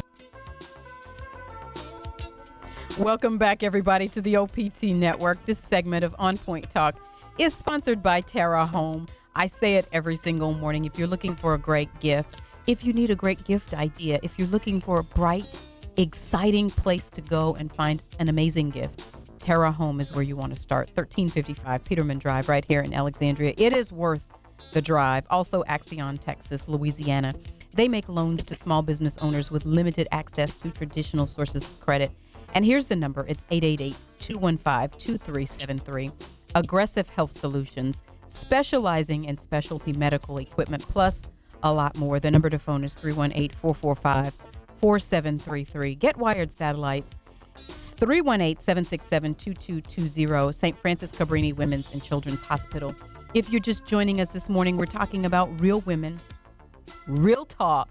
Welcome back, everybody, to the O P T Network. This segment of On Point Talk is sponsored by Terra Home. I say it every single morning. If you're looking for a great gift, if you need a great gift idea, if you're looking for a bright, exciting place to go and find an amazing gift, Terra Home is where you want to start. thirteen fifty-five Peterman Drive right here in Alexandria. It is worth the drive. Also, Axion, Texas, Louisiana. They make loans to small business owners with limited access to traditional sources of credit. And here's the number. It's eight eight eight, two one five, two three seven three. Aggressive Health Solutions, specializing in specialty medical equipment, plus a lot more. The number to phone is three one eight, four four five, four seven three three. Get Wired Satellites, three one eight, seven six seven, two two two zero. Saint Francis Cabrini Women's and Children's Hospital. If you're just joining us this morning, we're talking about real women, real talk,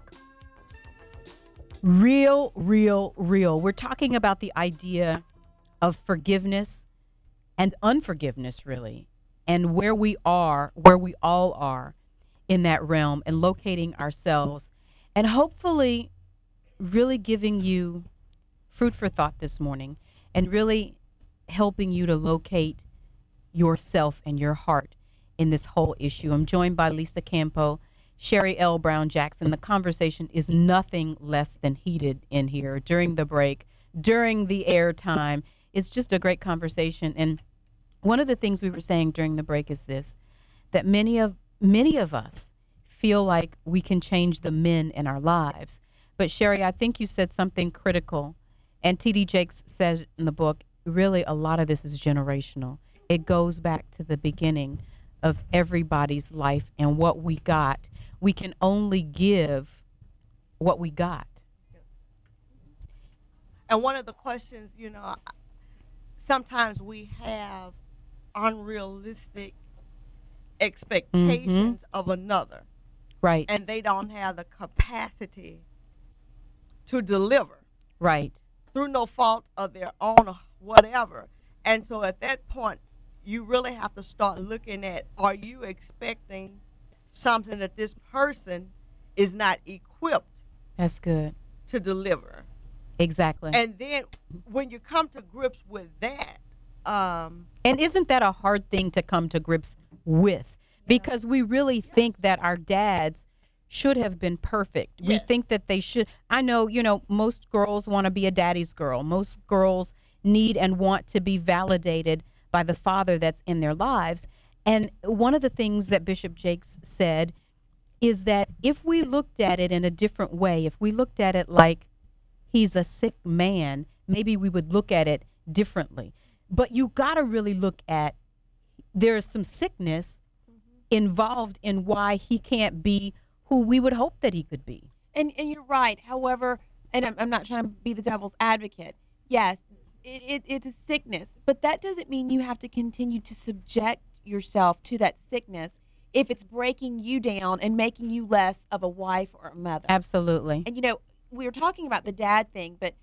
real, real, real. We're talking about the idea of forgiveness and unforgiveness, really, and where we are, where we all are in that realm, and locating ourselves, and hopefully really giving you food for thought this morning, and really helping you to locate yourself and your heart in this whole issue. I'm joined by Lisa Campo, Sherry L. Brown Jackson. The conversation is nothing less than heated in here during the break, during the airtime. It's just a great conversation. And one of the things we were saying during the break is this, that many of many of us feel like we can change the men in our lives. But Sherry, I think you said something critical. And T D Jakes said in the book, really a lot of this is generational. It goes back to the beginning of everybody's life and what we got. We can only give what we got. And one of the questions, you know, sometimes we have unrealistic expectations mm-hmm. of another. Right. And they don't have the capacity to deliver. Right. Through no fault of their own or whatever. And so at that point, you really have to start looking at, are you expecting something that this person is not equipped That's good. to deliver? Exactly. And then when you come to grips with that. Um, and isn't that a hard thing to come to grips with? Because we really think that our dads should have been perfect. Yes. We think that they should. I know, you know, most girls want to be a daddy's girl. Most girls need and want to be validated by the father that's in their lives. And one of the things that Bishop Jakes said is that if we looked at it in a different way, if we looked at it like he's a sick man, maybe we would look at it differently. But you got to really look at there is some sickness involved in why he can't be who we would hope that he could be. And and you're right. However, and I'm, I'm not trying to be the devil's advocate. Yes, it, it, it's a sickness, but that doesn't mean you have to continue to subject yourself to that sickness if it's breaking you down and making you less of a wife or a mother. Absolutely. And, you know, we were talking about the dad thing, but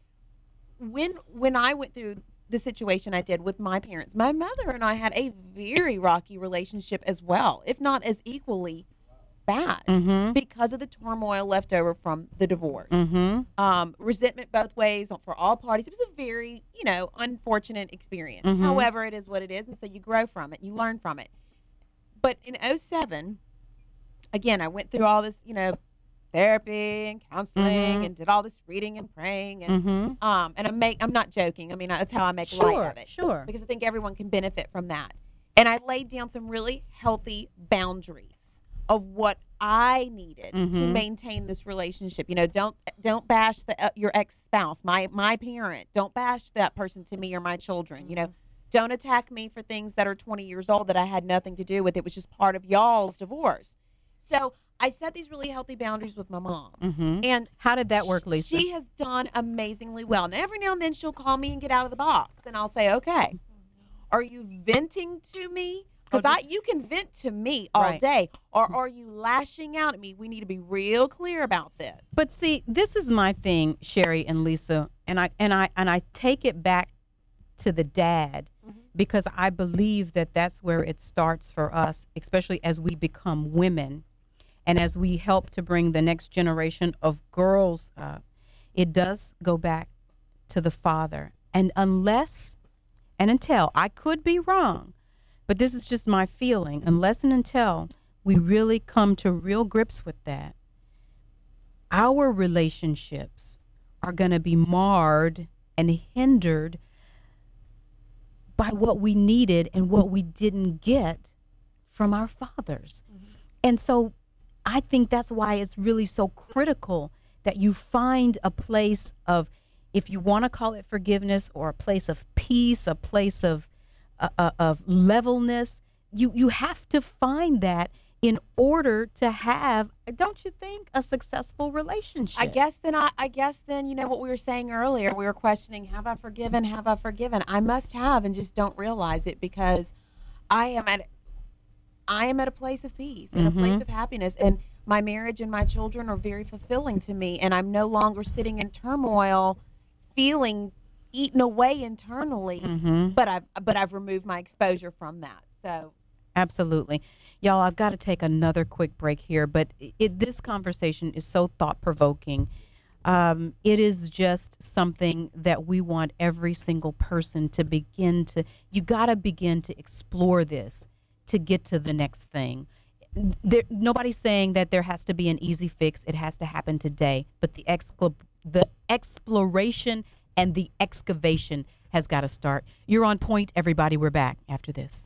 when when I went through the situation I did with my parents, my mother and I had a very rocky relationship as well, if not as equally bad, mm-hmm. because of the turmoil left over from the divorce. Mm-hmm. Um, resentment both ways for all parties. It was a very, you know, unfortunate experience. Mm-hmm. However, it is what it is, and so you grow from it, you learn from it. But in oh seven, again, I went through all this, you know, therapy and counseling Mm-hmm. and did all this reading and praying and Mm-hmm. um and I make I'm not joking. I mean, that's how I make Sure, light of it. sure. Because I think everyone can benefit from that. And I laid down some really healthy boundaries of what I needed to Mhm. maintain this relationship. You know, don't don't bash the, uh, your ex-spouse, my my parent. Don't bash that person to me or my children. You know, don't attack me for things that are twenty years old that I had nothing to do with. It was just part of y'all's divorce. So I set these really healthy boundaries with my mom. Mm-hmm. And how did that work, Lisa? She has done amazingly well. And every now and then she'll call me and get out of the box, and I'll say, "Okay, are you venting to me? Because I you can vent to me all Right. day, or are you lashing out at me? We need to be real clear about this." But see, this is my thing, Sherry and Lisa, and I and I and I take it back to the dad because I believe that that's where it starts for us, especially as we become women and as we help to bring the next generation of girls up. It does go back to the father, and unless and until I could be wrong, but this is just my feeling, unless and until we really come to real grips with that, our relationships are going to be marred and hindered by what we needed and what we didn't get from our fathers. Mm-hmm. And so I think that's why it's really so critical that you find a place of, if you want to call it forgiveness, or a place of peace, a place of uh, uh, of levelness. You you have to find that in order to have, don't you think, a successful relationship. I guess then I, I guess then you know what we were saying earlier. We were questioning, have I forgiven? Have I forgiven? I must have, and just don't realize it, because I am at I am at a place of peace and Mm-hmm. a place of happiness, and my marriage and my children are very fulfilling to me, and I'm no longer sitting in turmoil, feeling eaten away internally. Mm-hmm. But I've but I've removed my exposure from that. So. Absolutely. Y'all, I've got to take another quick break here, but it, this conversation is so thought-provoking. Um, it is just something that we want every single person to begin to, you got to begin to explore this to get to the next thing. There, nobody's saying that there has to be an easy fix. It has to happen today, but the excla- the exploration and the excavation has got to start. You're on point, everybody. We're back after this.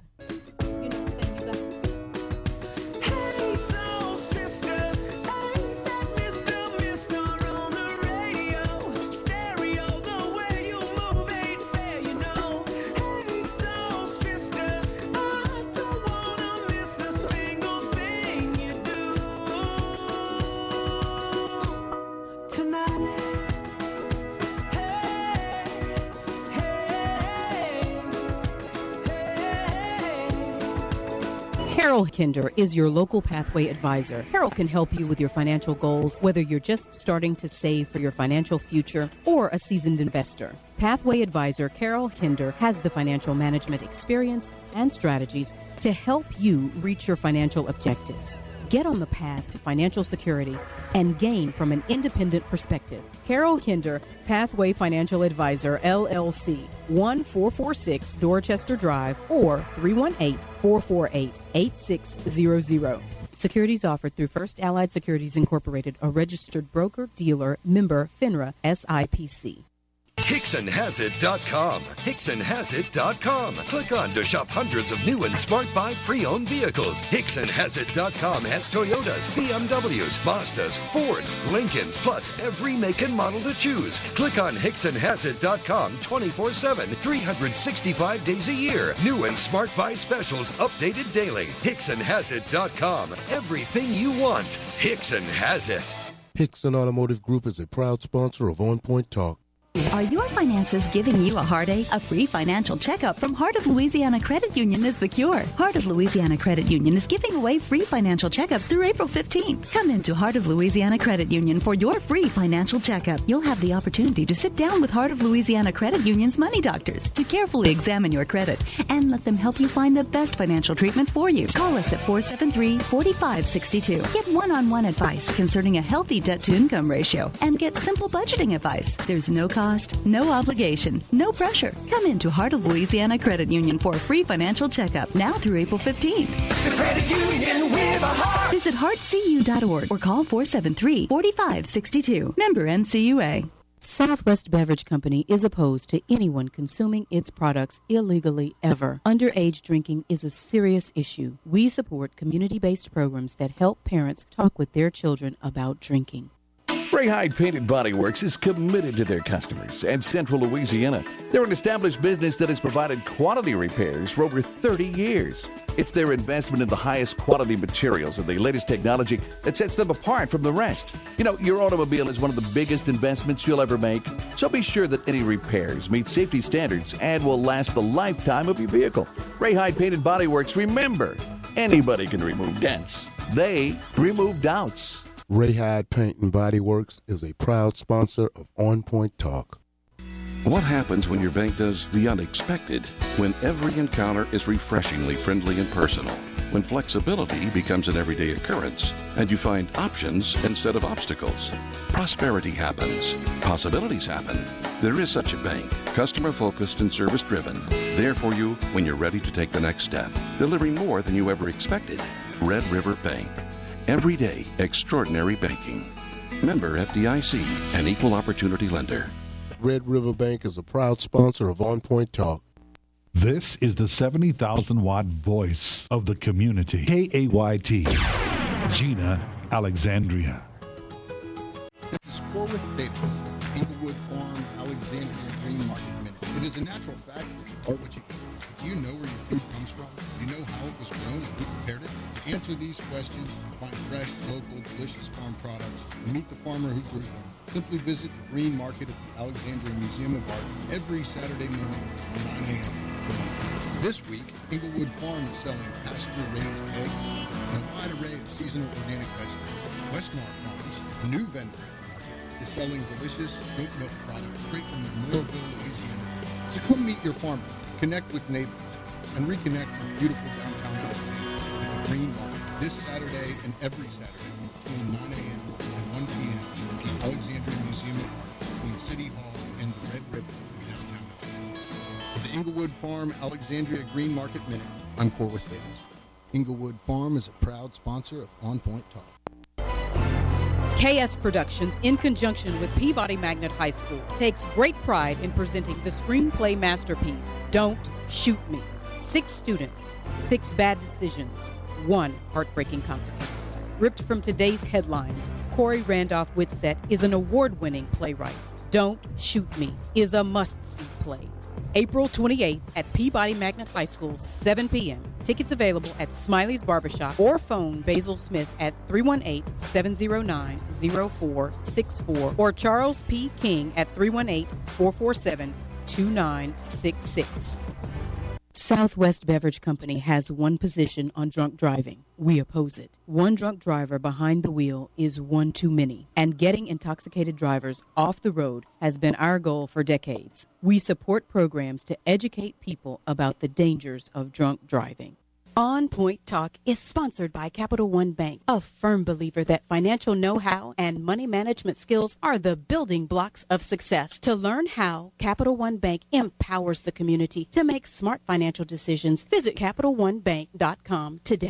Carol Kinder is your local Pathway advisor. Carol can help you with your financial goals, whether you're just starting to save for your financial future or a seasoned investor. Pathway advisor Carol Kinder has the financial management experience and strategies to help you reach your financial objectives. Get on the path to financial security and gain from an independent perspective. Carol Kinder, Pathway Financial Advisor, L L C, one four four six Dorchester Drive, or three one eight, four four eight, eight six zero zero. Securities offered through First Allied Securities Incorporated, a registered broker, dealer, member, FINRA, S I P C. Hickson Has It dot com. Hickson Has It dot com. Click on to shop hundreds of new and Smart Buy pre-owned vehicles. Hickson Has It dot com has Toyotas, B M Ws, Mazdas, Fords, Lincolns, plus every make and model to choose. Click on Hickson Has It dot com twenty-four seven, three hundred sixty-five days a year. New and Smart Buy specials updated daily. Hickson Has It dot com. Everything you want. Hickson has it. Hickson Automotive Group is a proud sponsor of On Point Talk. Are your finances giving you a heartache? A free financial checkup from Heart of Louisiana Credit Union is the cure. Heart of Louisiana Credit Union is giving away free financial checkups through April fifteenth. Come into Heart of Louisiana Credit Union for your free financial checkup. You'll have the opportunity to sit down with Heart of Louisiana Credit Union's money doctors to carefully examine your credit and let them help you find the best financial treatment for you. Call us at four seven three, four five six two. Get one-on-one advice concerning a healthy debt-to-income ratio and get simple budgeting advice. There's no cost. No obligation, no pressure. Come into Heart of Louisiana Credit Union for a free financial checkup now through April fifteenth. The Credit Union with a heart. Visit heart c u dot org or call four seven three, four five six two. Member N C U A. Southwest Beverage Company is opposed to anyone consuming its products illegally ever. Underage drinking is a serious issue. We support community-based programs that help parents talk with their children about drinking. Ray Hyde Painted Body Works is committed to their customers and Central Louisiana. They're an established business that has provided quality repairs for over thirty years. It's their investment in the highest quality materials and the latest technology that sets them apart from the rest. You know, your automobile is one of the biggest investments you'll ever make, so be sure that any repairs meet safety standards and will last the lifetime of your vehicle. Ray Hyde Painted Body Works, remember, anybody can remove dents. They remove doubts. Ray Hyde Paint and Body Works is a proud sponsor of On Point Talk. What happens when your bank does the unexpected? When every encounter is refreshingly friendly and personal? When flexibility becomes an everyday occurrence and you find options instead of obstacles? Prosperity happens. Possibilities happen. There is such a bank, customer-focused and service-driven. There for you when you're ready to take the next step, delivering more than you ever expected. Red River Bank. Everyday extraordinary banking. Member F D I C, an equal opportunity lender. Red River Bank is a proud sponsor of On Point Talk. This is the seventy thousand watt voice of the community. K A Y T, Gina Alexandria. This is Corwith Davis, Inglewood Farm, Alexandria Green Market Minute. It is a natural fact that you are what you eat. Do you know where your food comes from? Do you know how it was grown and who prepared it? To answer these questions, find fresh, local, delicious farm products, and meet the farmer who grew them. Simply visit the Green Market at the Alexandria Museum of Art every Saturday morning from nine a.m. This week, Inglewood Farm is selling pasture-raised eggs and a wide array of seasonal organic vegetables. Westmar Farms, a new vendor, is selling delicious goat milk products straight from Memorialville, Louisiana. So come meet your farmer, connect with neighbors, and reconnect with beautiful downtown Alexandria at the Green Market this Saturday and every Saturday between nine a.m. and one p.m. at the Alexandria Museum of Art between City Hall and the Red River in downtown Alexandria. For the Inglewood Farm Alexandria Green Market Minute, I'm Corwith Davis. Inglewood Farm is a proud sponsor of On Point Talk. K S Productions, in conjunction with Peabody Magnet High School, takes great pride in presenting the screenplay masterpiece, Don't Shoot Me. Six students, six bad decisions, one heartbreaking consequence. Ripped from today's headlines, Corey Randolph Whitsett is an award-winning playwright. Don't Shoot Me is a must-see play. April twenty-eighth at Peabody Magnet High School, seven p.m. Tickets available at Smiley's Barbershop or phone Basil Smith at three one eight, seven zero nine, zero four six four or Charles P. King at three one eight, four four seven, two nine six six. Southwest Beverage Company has one position on drunk driving. We oppose it. One drunk driver behind the wheel is one too many, and getting intoxicated drivers off the road has been our goal for decades. We support programs to educate people about the dangers of drunk driving. On Point Talk is sponsored by Capital One Bank, a firm believer that financial know-how and money management skills are the building blocks of success. To learn how Capital One Bank empowers the community to make smart financial decisions, visit Capital One Bank dot com today.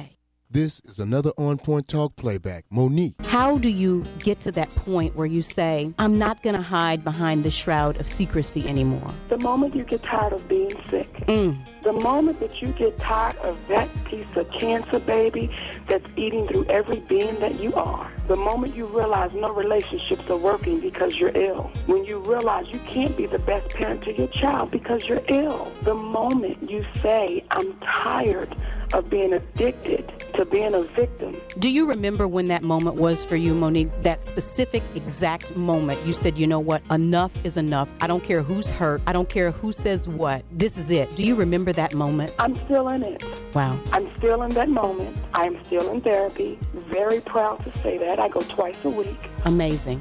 This is another On Point Talk playback. Monique. How do you get to that point where you say, I'm not going to hide behind the shroud of secrecy anymore? The moment you get tired of being sick, Mm. the moment that you get tired of that piece of cancer, baby, that's eating through every being that you are, the moment you realize no relationships are working because you're ill, when you realize you can't be the best parent to your child because you're ill, the moment you say, I'm tired of being addicted to being a victim. Do you remember when that moment was for you, Monique? That specific exact moment you said, you know what, enough is enough. I don't care who's hurt. I don't care who says what. This is it. Do you remember that moment? I'm still in it. Wow. I'm still in that moment. I'm still in therapy. Very proud to say that. I go twice a week. Amazing.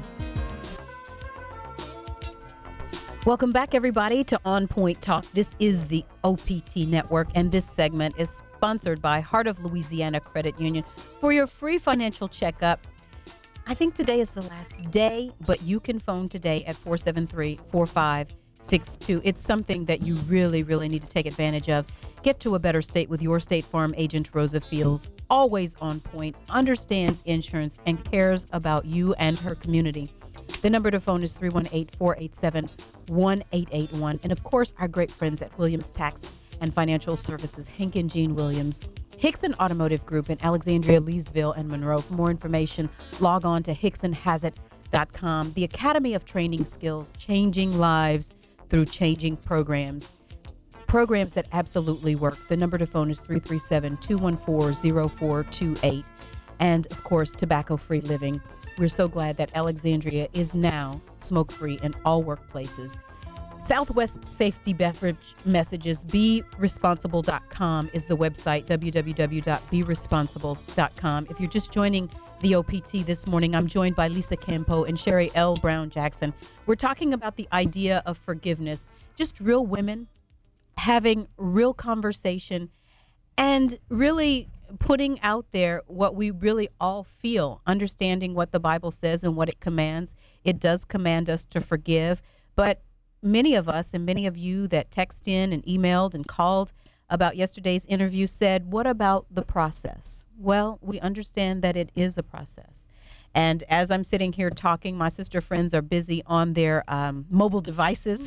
Welcome back, everybody, to On Point Talk. This is the O P T Network, and this segment is sponsored by Heart of Louisiana Credit Union. For your free financial checkup, I think today is the last day, but you can phone today at four seven three, four five six two. It's something that you really, really need to take advantage of. Get to a better state with your State Farm agent, Rosa Fields, always on point, understands insurance, and cares about you and her community. The number to phone is three one eight, four eight seven, one eight eight one. And, of course, our great friends at Williams Tax and Financial Services, Hank and Jean Williams, Hickson Automotive Group in Alexandria, Leesville, and Monroe. For more information, log on to hickson hazard dot com. The Academy of Training Skills, changing lives through changing programs. Programs that absolutely work. The number to phone is three three seven, two one four, zero four two eight. And, of course, tobacco-free living. We're so glad that Alexandria is now smoke-free in all workplaces. Southwest Safety Beverage Messages, be responsible dot com is the website, w w w dot be responsible dot com. If you're just joining the O P T this morning, I'm joined by Lisa Campo and Sherry L. Brown Jackson. We're talking about the idea of forgiveness, just real women having real conversation and really putting out there what we really all feel, understanding what the Bible says and what it commands. It does command us to forgive, but many of us and many of you that text in and emailed and called about yesterday's interview said, what about the process? Well, we understand that it is a process. And as I'm sitting here talking, my sister friends are busy on their um, mobile devices.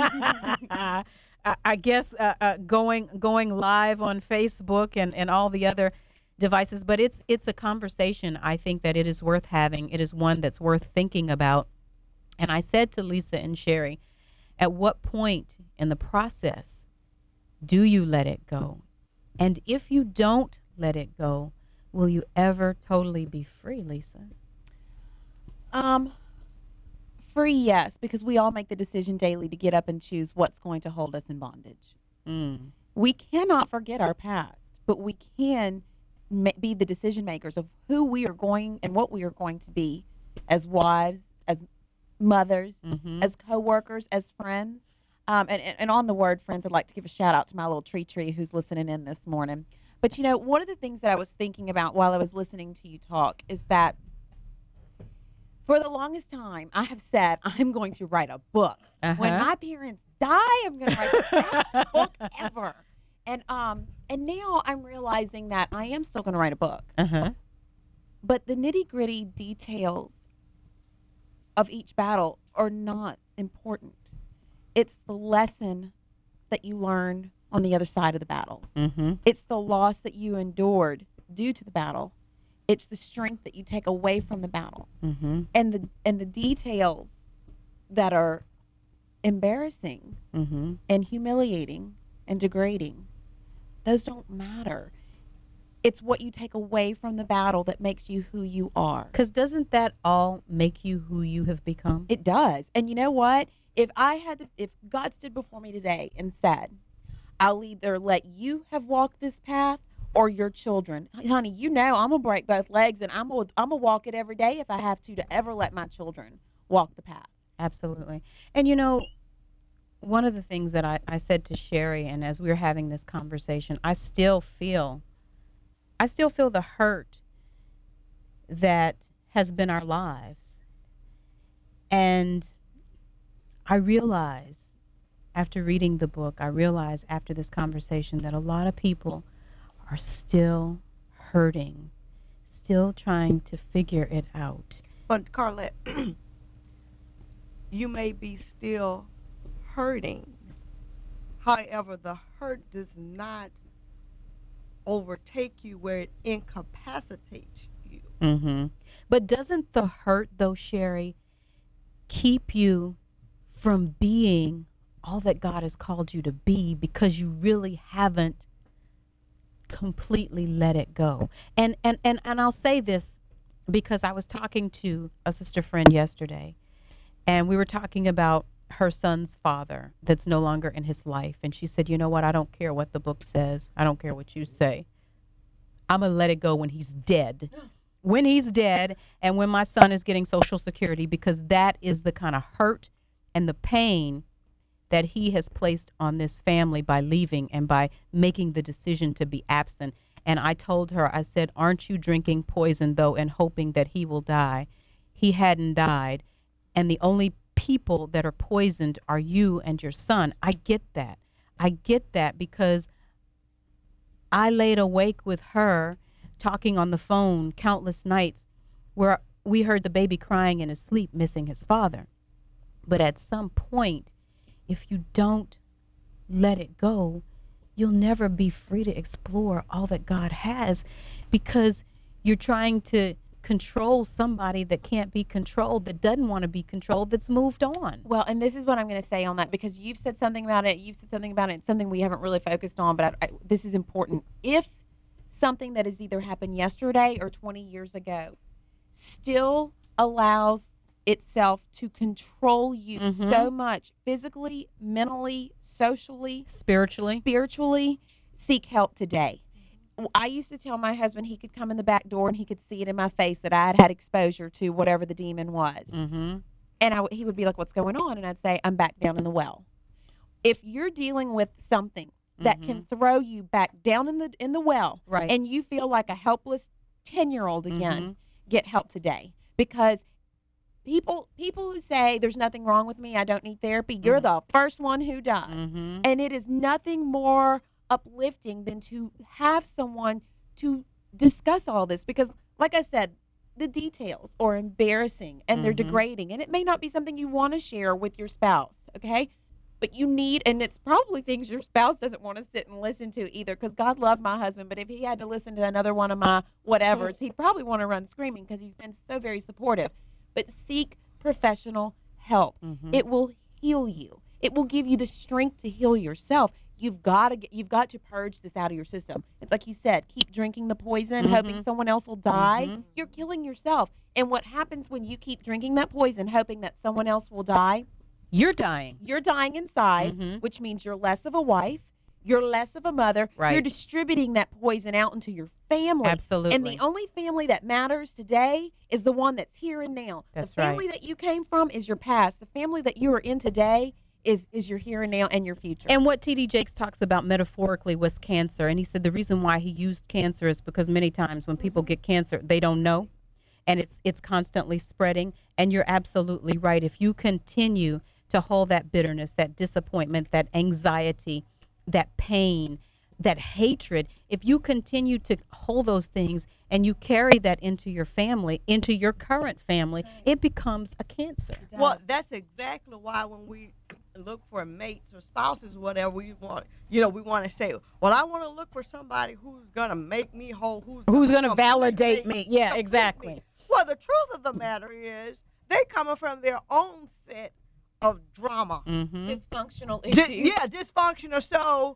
I guess uh, uh, going going live on Facebook and, and all the other devices. But it's it's a conversation I think that it is worth having. It is one that's worth thinking about. And I said to Lisa and Sherry, at what point in the process do you let it go? And if you don't let it go, will you ever totally be free, Lisa? Um, free, yes, because we all make the decision daily to get up and choose what's going to hold us in bondage. Mm. We cannot forget our past, but we can ma- be the decision makers of who we are going and what we are going to be as wives, as mothers, mm-hmm. as co-workers, as friends. Um, and, and on the word friends, I'd like to give a shout out to my little tree tree who's listening in this morning. But, you know, one of the things that I was thinking about while I was listening to you talk is that for the longest time, I have said I'm going to write a book. Uh-huh. When my parents die, I'm going to write the best book ever. And um, and now I'm realizing that I am still going to write a book. Uh-huh. But the nitty-gritty details of each battle are not important. It's the lesson that you learn on the other side of the battle. Mm-hmm. It's the loss that you endured due to the battle. It's the strength that you take away from the battle. Mm-hmm. And the and the details that are embarrassing mm-hmm. and humiliating and degrading, those don't matter. It's what you take away from the battle that makes you who you are. Because doesn't that all make you who you have become? It does. And you know what? If I had to, if God stood before me today and said, I'll either let you have walked this path or your children, honey, you know I'm gonna break both legs and I'm gonna I'm gonna walk it every day if I have to to ever let my children walk the path. Absolutely. And you know, one of the things that I, I said to Sherry, and as we were having this conversation, I still feel I still feel the hurt that has been our lives. And I realize after reading the book, I realize after this conversation that a lot of people are still hurting, still trying to figure it out. But Carlette, you may be still hurting. However, the hurt does not overtake you where it incapacitates you. Mm-hmm. But doesn't the hurt, though, Sherry, keep you from being all that God has called you to be because you really haven't completely let it go? And and and, and I'll say this because I was talking to a sister friend yesterday, and we were talking about her son's father that's no longer in his life. And she said, you know what? I don't care what the book says. I don't care what you say. I'm going to let it go when he's dead. When he's dead and when my son is getting Social Security, because that is the kind of hurt and the pain that he has placed on this family by leaving and by making the decision to be absent. And I told her, I said, aren't you drinking poison, though, and hoping that he will die? He hadn't died. And the only people that are poisoned are you and your son. I get that. I get that because I laid awake with her talking on the phone countless nights where we heard the baby crying in his sleep, missing his father. But at some point, if you don't let it go, you'll never be free to explore all that God has, because you're trying to control somebody that can't be controlled, that doesn't want to be controlled, that's moved on. Well, and this is what I'm going to say on that, because you've said something about it, you've said something about it, it's something we haven't really focused on, but I, I, this is important. If something that has either happened yesterday or twenty years ago still allows itself to control you Mhm. so much, physically, mentally, socially, spiritually, spiritually, seek help today. I used to tell my husband he could come in the back door and he could see it in my face that I had had exposure to whatever the demon was. Mm-hmm. And I w- he would be like, what's going on? And I'd say, I'm back down in the well. If you're dealing with something that Mhm. can throw you back down in the in the well, Right. and you feel like a helpless ten-year-old again, Mhm. get help today. Because people people who say there's nothing wrong with me, I don't need therapy, you're the first one who does. Mhm. And it is nothing more uplifting than to have someone to discuss all this, because like I said, the details are embarrassing and they're Mhm. degrading, and it may not be something you want to share with your spouse, okay? But you need, and it's probably things your spouse doesn't want to sit and listen to either, because God loved my husband, but if he had to listen to another one of my whatevers, he'd probably want to run screaming because he's been so very supportive. But seek professional help. Mhm. It will heal you. It will give you the strength to heal yourself. You've got to get, you've got to purge this out of your system. It's like you said, keep drinking the poison, hoping Mhm. someone else will die. Mhm. You're killing yourself. And what happens when you keep drinking that poison, hoping that someone else will die? You're dying. You're dying inside, Mhm. which means you're less of a wife. You're less of a mother. Right. You're distributing that poison out into your family. Absolutely. And the only family that matters today is the one that's here and now. That's the family right. that you came from is your past. The family that you are in today is is your here and now and your future. And what T D Jakes talks about metaphorically was cancer. And he said the reason why he used cancer is because many times when people get cancer, they don't know. And it's it's constantly spreading. And you're absolutely right. If you continue to hold that bitterness, that disappointment, that anxiety, that pain, that hatred, if you continue to hold those things and you carry that into your family, into your current family, it becomes a cancer. Well, that's exactly why when we look for mates or spouses, whatever we want, you know, we want to say, well, I want to look for somebody who's going to make me whole, who's Who's going going to validate me? Yeah, exactly. me. Well, the truth of the matter is they coming from their own set of drama. Mm-hmm. Dysfunctional Di- issues. yeah, dysfunctional. So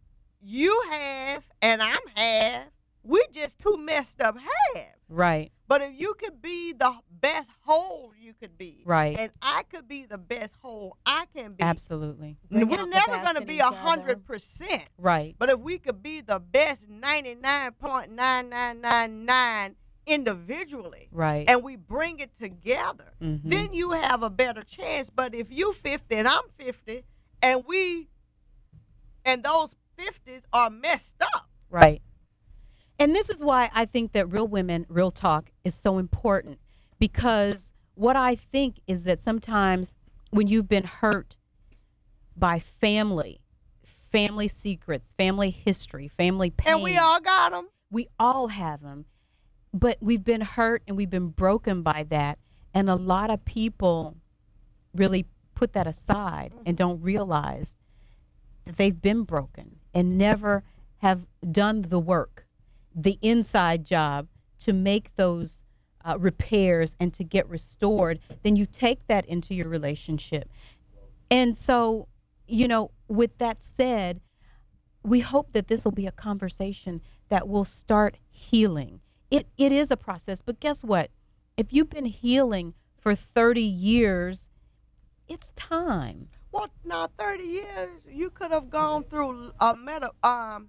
you have and I'm half. We just two messed up halves. Right. But if you could be the best whole you could be, Right. and I could be the best whole I can be, Absolutely. Bring we're out the never best going to in be each a other. hundred percent. Right. But if we could be the best ninety-nine point nine nine nine nine individually, Right. and we bring it together, Mhm. then you have a better chance. But if you fifty and I'm fifty, and we and those fifties are messed up, Right. And this is why I think that Real Women, Real Talk is so important, because what I think is that sometimes when you've been hurt by family, family secrets, family history, family pain. and we all got them. We all have them. But we've been hurt and we've been broken by that. And a lot of people really put that aside and don't realize that they've been broken and never have done the work, the inside job to make those uh, repairs and to get restored. Then you take that into your relationship. And so, you know, with that said, we hope that this will be a conversation that will start healing. It It is a process, but guess what? If you've been healing for thirty years, it's time. Well, now thirty years, you could have gone through a meta, um,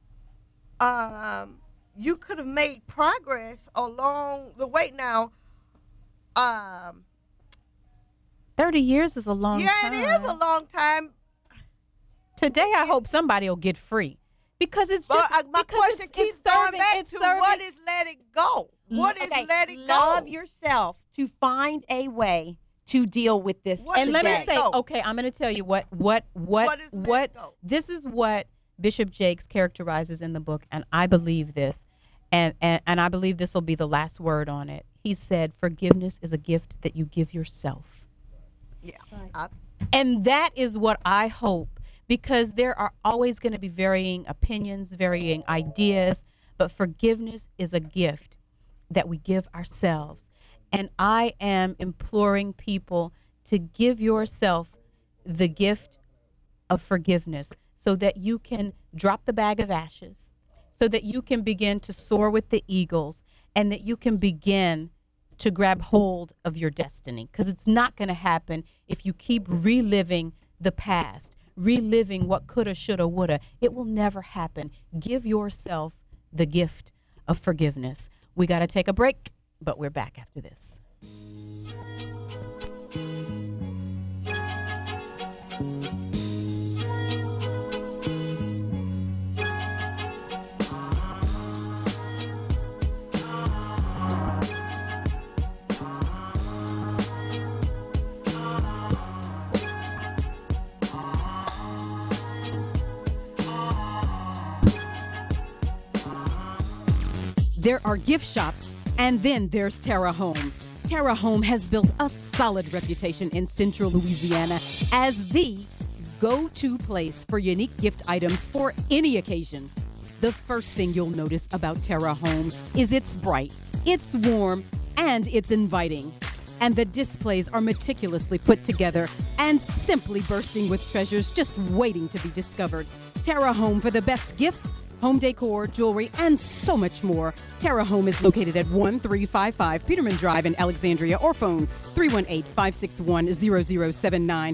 um, you could have made progress along the way. Now, um, thirty years is a long yeah, time. it is a long time. Today, I hope somebody will get free. Because it's just, but, uh, my because question it's, keeps it's going serving, back it's to serving. what is let it go? What is Okay, let it go? Love yourself to find a way to deal with this. What And is let me let say, go? okay, I'm going to tell you what, what, what, What is let what, go? this is what Bishop Jakes characterizes in the book, and I believe this, and, and, and I believe this will be the last word on it. He said, forgiveness is a gift that you give yourself. Yeah. I, And that is what I hope, because there are always going to be varying opinions, varying ideas, but forgiveness is a gift that we give ourselves. And I am imploring people to give yourself the gift of forgiveness so that you can drop the bag of ashes, so that you can begin to soar with the eagles, and that you can begin to grab hold of your destiny. Because it's not going to happen if you keep reliving the past, reliving what coulda, shoulda, woulda. It will never happen. Give yourself the gift of forgiveness. We got to take a break, but we're back after this. There are gift shops, and then there's Terra Home. Terra Home has built a solid reputation in Central Louisiana as the go-to place for unique gift items for any occasion. The first thing you'll notice about Terra Home is it's bright, it's warm, and it's inviting. And the displays are meticulously put together and simply bursting with treasures just waiting to be discovered. Terra Home for the best gifts, home decor, jewelry, and so much more. Terra Home is located at one three five five Peterman Drive in Alexandria, or phone three one eight, five six one, zero zero seven nine.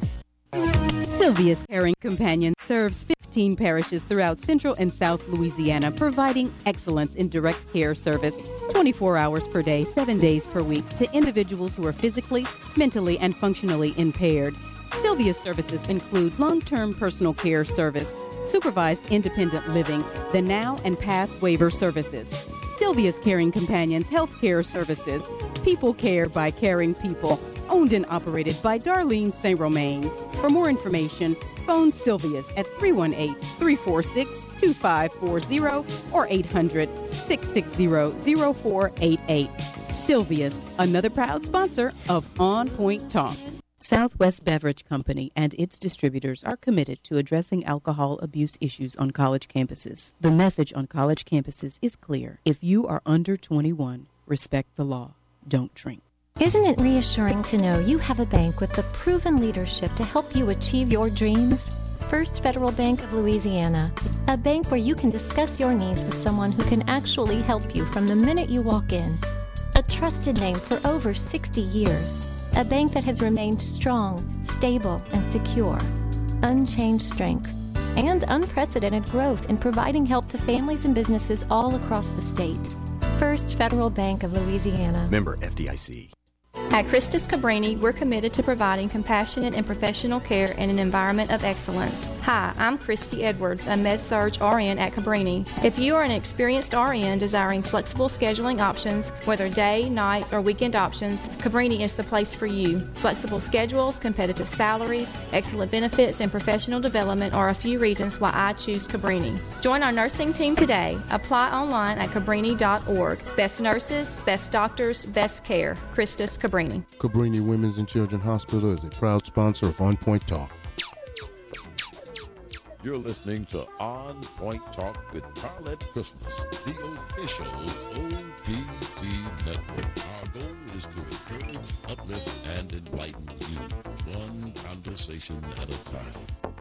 Sylvia's Caring Companion serves fifteen parishes throughout Central and South Louisiana, providing excellence in direct care service twenty-four hours per day, seven days per week to individuals who are physically, mentally, and functionally impaired. Sylvia's services include long-term personal care service, supervised independent living, the now and past waiver services, Sylvia's Caring Companions Health Care Services, People Care by Caring People, owned and operated by Darlene Saint Romain. For more information, phone Sylvia's at three one eight, three four six, two five four zero or eight hundred, six six zero, zero four eight eight. Sylvia's, another proud sponsor of On Point Talk. Southwest Beverage Company and its distributors are committed to addressing alcohol abuse issues on college campuses. The message on college campuses is clear. If you are under twenty-one, respect the law. Don't drink. Isn't it reassuring to know you have a bank with the proven leadership to help you achieve your dreams? First Federal Bank of Louisiana, a bank where you can discuss your needs with someone who can actually help you from the minute you walk in. A trusted name for over sixty years. A bank that has remained strong, stable, and secure. Unchanged strength and unprecedented growth in providing help to families and businesses all across the state. First Federal Bank of Louisiana. Member F D I C. At Christus Cabrini, we're committed to providing compassionate and professional care in an environment of excellence. Hi, I'm Christy Edwards, a Med-Surg R N at Cabrini. If you are an experienced R N desiring flexible scheduling options, whether day, nights, or weekend options, Cabrini is the place for you. Flexible schedules, competitive salaries, excellent benefits, and professional development are a few reasons why I choose Cabrini. Join our nursing team today. Apply online at cabrini dot org. Best nurses, best doctors, best care. Christus Cabrini. Cabrini Women's and Children's Hospital is a proud sponsor of On Point Talk. You're listening to On Point Talk with Carlette Christmas, the official O P T network. Our goal is to encourage, uplift, and enlighten you, one conversation at a time.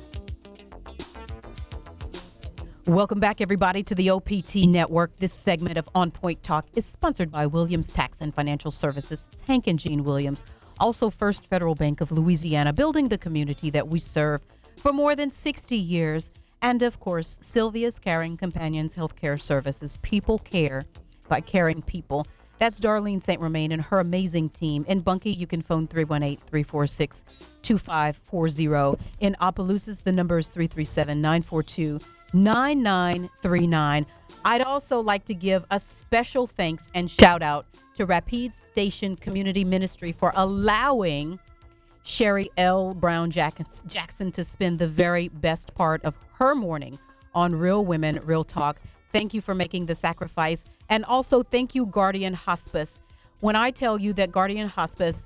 Welcome back, everybody, to the O P T Network. This segment of On Point Talk is sponsored by Williams Tax and Financial Services. It's Hank and Jean Williams. Also, First Federal Bank of Louisiana, building the community that we serve for more than sixty years. And, of course, Sylvia's Caring Companions Healthcare Services. People care by caring people. That's Darlene Saint Romain and her amazing team. In Bunkie, you can phone three one eight, three four six, two five four zero. In Opelousas, the number is three three seven, nine four two, nine nine three nine. I'd also like to give a special thanks and shout out to Rapid Station Community Ministry for allowing Sherry L. Brown Jackson to spend the very best part of her morning on Real Women, Real Talk. Thank you for making the sacrifice. And also thank you, Guardian Hospice. When I tell you that Guardian Hospice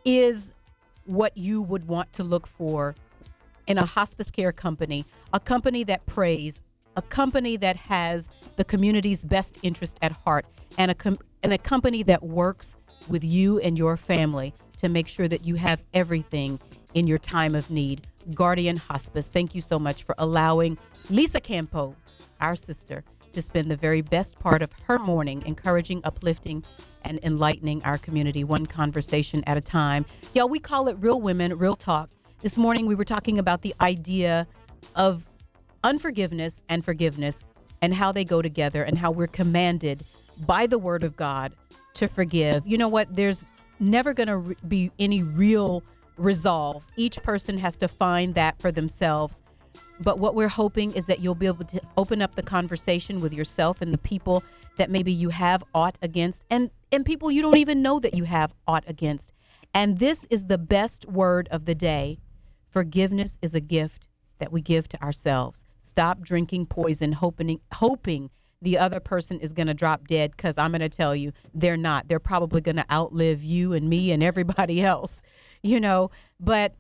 is what you would want to look for in a hospice care company, a company that prays, a company that has the community's best interest at heart, and a com- and a company that works with you and your family to make sure that you have everything in your time of need. Guardian Hospice, thank you so much for allowing Lisa Campo, our sister, to spend the very best part of her morning encouraging, uplifting, and enlightening our community, one conversation at a time. Y'all, we call it Real Women, Real Talk. This morning, we were talking about the idea of unforgiveness and forgiveness and how they go together and how we're commanded by the word of God to forgive. You know what? There's never going to re- be any real resolve. Each person has to find that for themselves. But what we're hoping is that you'll be able to open up the conversation with yourself and the people that maybe you have aught against, and, and people you don't even know that you have aught against. And this is the best word of the day. Forgiveness is a gift that we give to ourselves. Stop drinking poison, hoping hoping the other person is going to drop dead, because I'm going to tell you, they're not. They're probably going to outlive you and me and everybody else, you know. But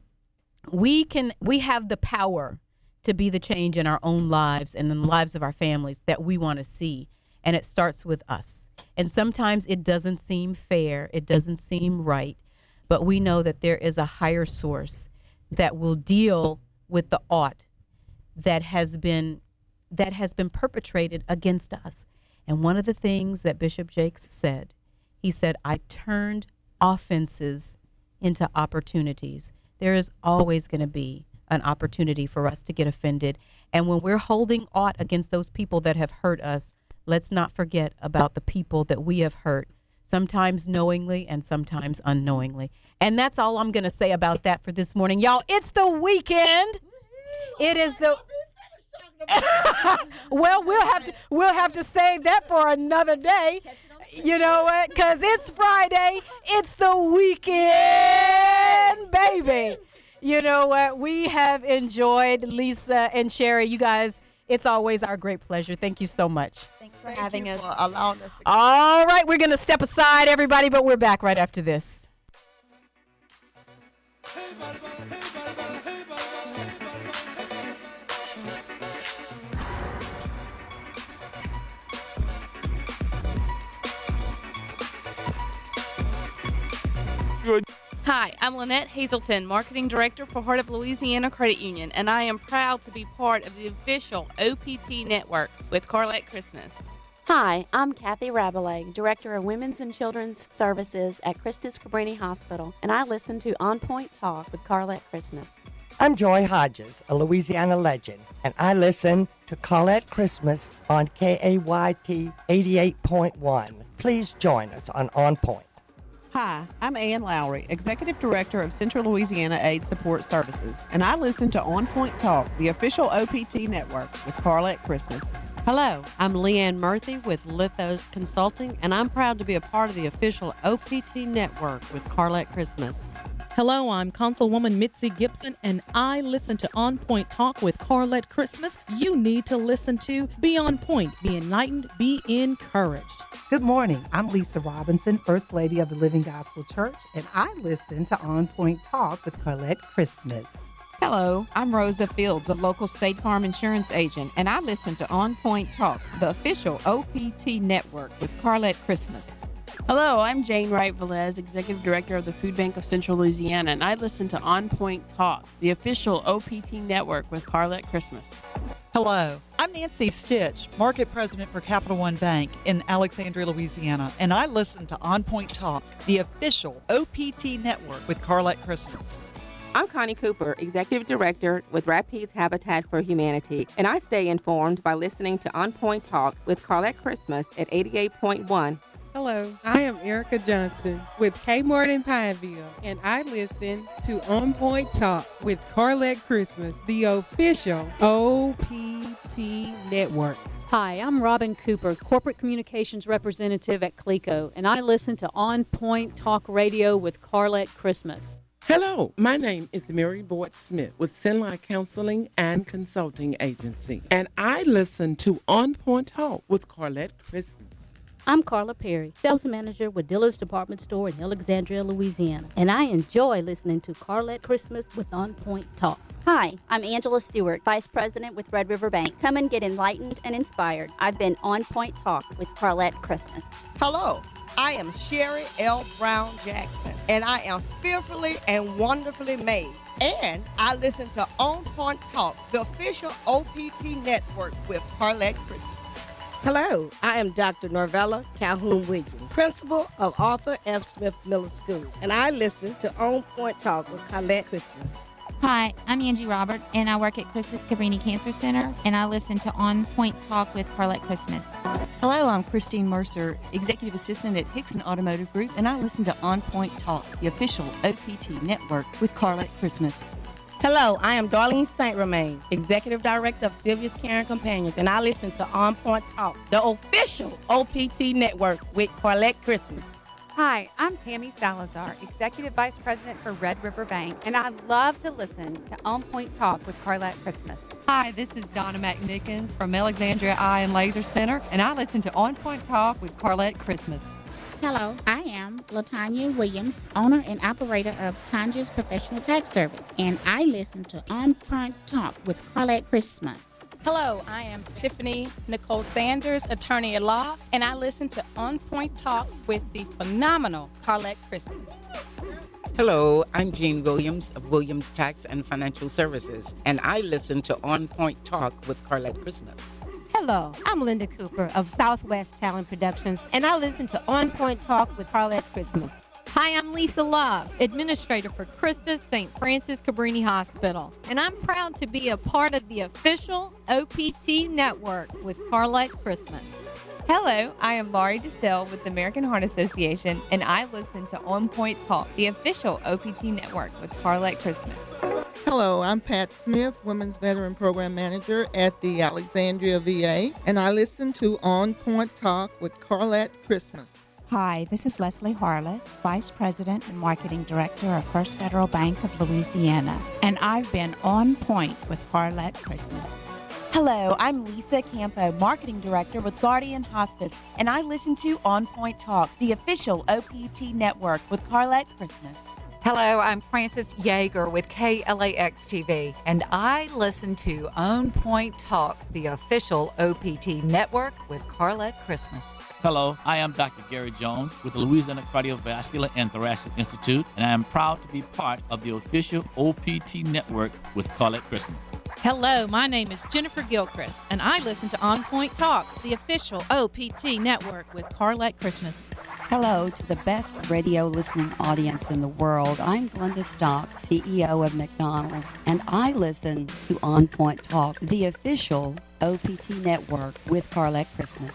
we can, we have the power to be the change in our own lives and in the lives of our families that we want to see. And it starts with us. And sometimes it doesn't seem fair. It doesn't seem right. But we know that there is a higher source that will deal with the ought that has been that has been perpetrated against us. And one of the things that Bishop Jakes said, he said, I turned offenses into opportunities. There is always going to be an opportunity for us to get offended. And when we're holding aught against those people that have hurt us, let's not forget about the people that we have hurt, sometimes knowingly and sometimes unknowingly. And that's all I'm going to say about that for this morning. Y'all, it's the weekend. It is the well, we'll have to we'll have to save that for another day. You know what? Because it's Friday. It's the weekend, baby. You know what? We have enjoyed Lisa and Sherry. You guys, it's always our great pleasure. Thank you so much. Thanks for Thank having us. For allowing us to All right, we're going to step aside, everybody, but we're back right after this. Hi, I'm Lynette Hazelton, Marketing Director for Heart of Louisiana Credit Union, and I am proud to be part of the official O P T Network with Carlette Christmas. Hi, I'm Kathy Rabelais, Director of Women's and Children's Services at Christus Cabrini Hospital, and I listen to On Point Talk with Carlette Christmas. I'm Joy Hodges, a Louisiana legend, and I listen to Carlette Christmas on K A Y T eighty-eight point one. Please join us on On Point. Hi, I'm Ann Lowry, Executive Director of Central Louisiana Aid Support Services, and I listen to On Point Talk, the official O P T network, with Carlette Christmas. Hello, I'm Leanne Murphy with Lithos Consulting, and I'm proud to be a part of the official O P T network with Carlette Christmas. Hello, I'm Councilwoman Mitzi Gibson, and I listen to On Point Talk with Carlette Christmas. You need to listen to Be On Point, be enlightened, be encouraged. Good morning. I'm Lisa Robinson, First Lady of the Living Gospel Church, and I listen to On Point Talk with Carlette Christmas. Hello, I'm Rosa Fields, a local State Farm insurance agent, and I listen to On Point Talk, the official O P T network with Carlette Christmas. Hello, I'm Jane Wright Velez, Executive Director of the Food Bank of Central Louisiana, and I listen to On Point Talk, the official O P T network with Carlette Christmas. Hello, I'm Nancy Stitch, Market President for Capital One Bank in Alexandria, Louisiana, and I listen to On Point Talk, the official O P T network with Carlette Christmas. I'm Connie Cooper, Executive Director with Rapides Habitat for Humanity, and I stay informed by listening to On Point Talk with Carlette Christmas at eighty-eight point one. Hello, I am Erica Johnson with Kmart in Pineville, and I listen to On Point Talk with Carlette Christmas, the official O P T network. Hi, I'm Robin Cooper, Corporate Communications Representative at Clico, and I listen to On Point Talk Radio with Carlette Christmas. Hello, my name is Mary Boyd Smith with Sinline Counseling and Consulting Agency, and I listen to On Point Talk with Carlette Christmas. I'm Carla Perry, Sales Manager with Dillard's Department Store in Alexandria, Louisiana, and I enjoy listening to Carlette Christmas with On Point Talk. Hi, I'm Angela Stewart, Vice President with Red River Bank. Come and get enlightened and inspired. I've been On Point Talk with Carlette Christmas. Hello, I am Sherry L. Brown Jackson, and I am fearfully and wonderfully made. And I listen to On Point Talk, the official O P T network with Carlette Christmas. Hello, I am Doctor Norvella Calhoun Williams, Principal of Arthur F. Smith Miller School, and I listen to On Point Talk with Carlette Christmas. Hi, I'm Angie Roberts, and I work at Christus Cabrini Cancer Center, and I listen to On Point Talk with Carlette Christmas. Hello, I'm Christine Mercer, Executive Assistant at Hickson Automotive Group, and I listen to On Point Talk, the official O P T network with Carlette Christmas. Hello, I am Darlene Saint Romain, Executive Director of Sylvia's Caring Companions, and I listen to On Point Talk, the official O P T network with Carlette Christmas. Hi, I'm Tammy Salazar, Executive Vice President for Red River Bank, and I love to listen to On Point Talk with Carlette Christmas. Hi, this is Donna McNickens from Alexandria Eye and Laser Center, and I listen to On Point Talk with Carlette Christmas. Hello, I am LaTanya Williams, owner and operator of Tanya's Professional Tax Service, and I listen to On Point Talk with Carlette Christmas. Hello, I am Tiffany Nicole Sanders, attorney at law, and I listen to On Point Talk with the phenomenal Carlette Christmas. Hello, I'm Gene Williams of Williams Tax and Financial Services, and I listen to On Point Talk with Carlette Christmas. Hello, I'm Linda Cooper of Southwest Talent Productions, and I listen to On Point Talk with Carlette Christmas. Hi, I'm Lisa Love, Administrator for Christus Saint Francis Cabrini Hospital, and I'm proud to be a part of the official O P T network with Carlette Christmas. Hello, I am Laurie DeSille with the American Heart Association, and I listen to On Point Talk, the official O P T network with Carlette Christmas. Hello, I'm Pat Smith, Women's Veteran Program Manager at the Alexandria V A, and I listen to On Point Talk with Carlette Christmas. Hi, this is Leslie Harless, Vice President and Marketing Director of First Federal Bank of Louisiana, and I've been on point with Carlette Christmas. Hello, I'm Lisa Campo, Marketing Director with Guardian Hospice, and I listen to On Point Talk, the official O P T network with Carlette Christmas. Hello, I'm Frances Yeager with K L A X T V, and I listen to On Point Talk, the official O P T network with Carlette Christmas. Hello, I am Doctor Gary Jones with the Louisiana Cardiovascular and Thoracic Institute, and I am proud to be part of the official O P T network with Carlette Christmas. Hello, my name is Jennifer Gilchrist, and I listen to On Point Talk, the official O P T network with Carlette Christmas. Hello to the best radio listening audience in the world. I'm Glenda Stock, C E O of McDonald's, and I listen to On Point Talk, the official O P T network with Carlette Christmas.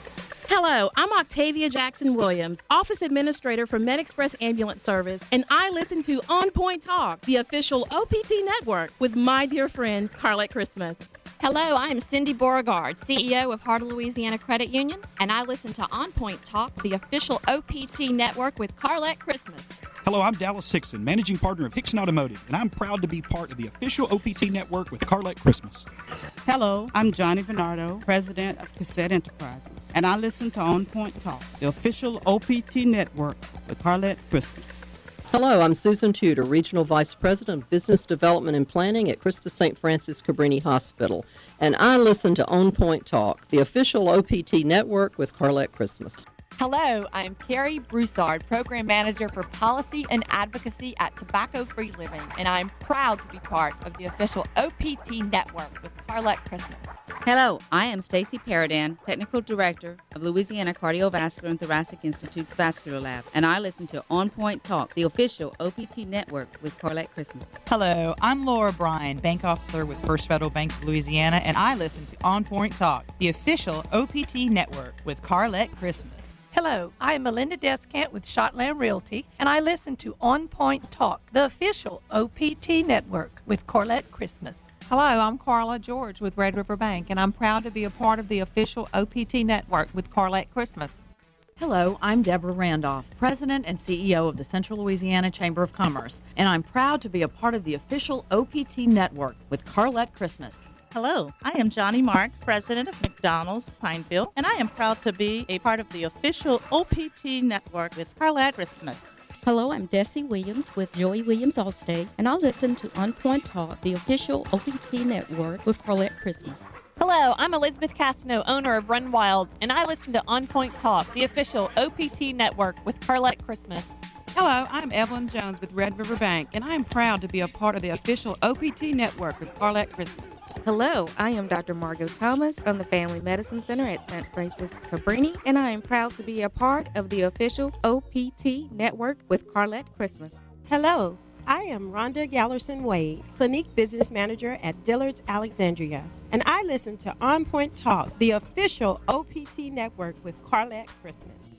Hello, I'm Octavia Jackson Williams, Office Administrator for MedExpress Ambulance Service, and I listen to On Point Talk, the official O P T network, with my dear friend, Carlette Christmas. Hello, I am Cindy Beauregard, C E O of Heart of Louisiana Credit Union, and I listen to On Point Talk, the official O P T network, with Carlette Christmas. Hello, I'm Dallas Hickson, Managing Partner of Hickson Automotive, and I'm proud to be part of the official O P T network with Carlette Christmas. Hello, I'm Johnny Bernardo, President of Cassette Enterprises, and I listen to On Point Talk, the official O P T network with Carlette Christmas. Hello, I'm Susan Tudor, Regional Vice President of Business Development and Planning at Christus Saint Francis Cabrini Hospital, and I listen to On Point Talk, the official O P T network with Carlette Christmas. Hello, I am Carrie Broussard, Program Manager for Policy and Advocacy at Tobacco Free Living, and I am proud to be part of the official O P T network with Carlette Christmas. Hello, I am Stacy Paradan, Technical Director of Louisiana Cardiovascular and Thoracic Institute's Vascular Lab, and I listen to On Point Talk, the official O P T network with Carlette Christmas. Hello, I'm Laura Bryan, Bank Officer with First Federal Bank of Louisiana, and I listen to On Point Talk, the official O P T network with Carlette Christmas. Hello, I am Melinda Descant with Shotland Realty, and I listen to On Point Talk, the official O P T network with Carlette Christmas. Hello, I'm Carla George with Red River Bank, and I'm proud to be a part of the official O P T network with Carlette Christmas. Hello, I'm Deborah Randolph, President and C E O of the Central Louisiana Chamber of Commerce, and I'm proud to be a part of the official O P T network with Carlette Christmas. Hello, I am Johnny Marks, President of McDonald's Pineville, and I am proud to be a part of the official O P T network with Carlette Christmas. Hello, I'm Desi Williams with Joey Williams Allstate, and I'll listen to On Point Talk, the official O P T network with Carlette Christmas. Hello, I'm Elizabeth Castano, owner of Run Wild, and I listen to On Point Talk, the official O P T network with Carlette Christmas. Hello, I'm Evelyn Jones with Red River Bank, and I am proud to be a part of the official O P T network with Carlette Christmas. Hello, I am Doctor Margot Thomas from the Family Medicine Center at Saint Francis Cabrini, and I am proud to be a part of the official O P T network with Carlette Christmas. Hello, I am Rhonda Gallerson Wade, Clinique Business Manager at Dillard's Alexandria, and I listen to On Point Talk, the official O P T network with Carlette Christmas.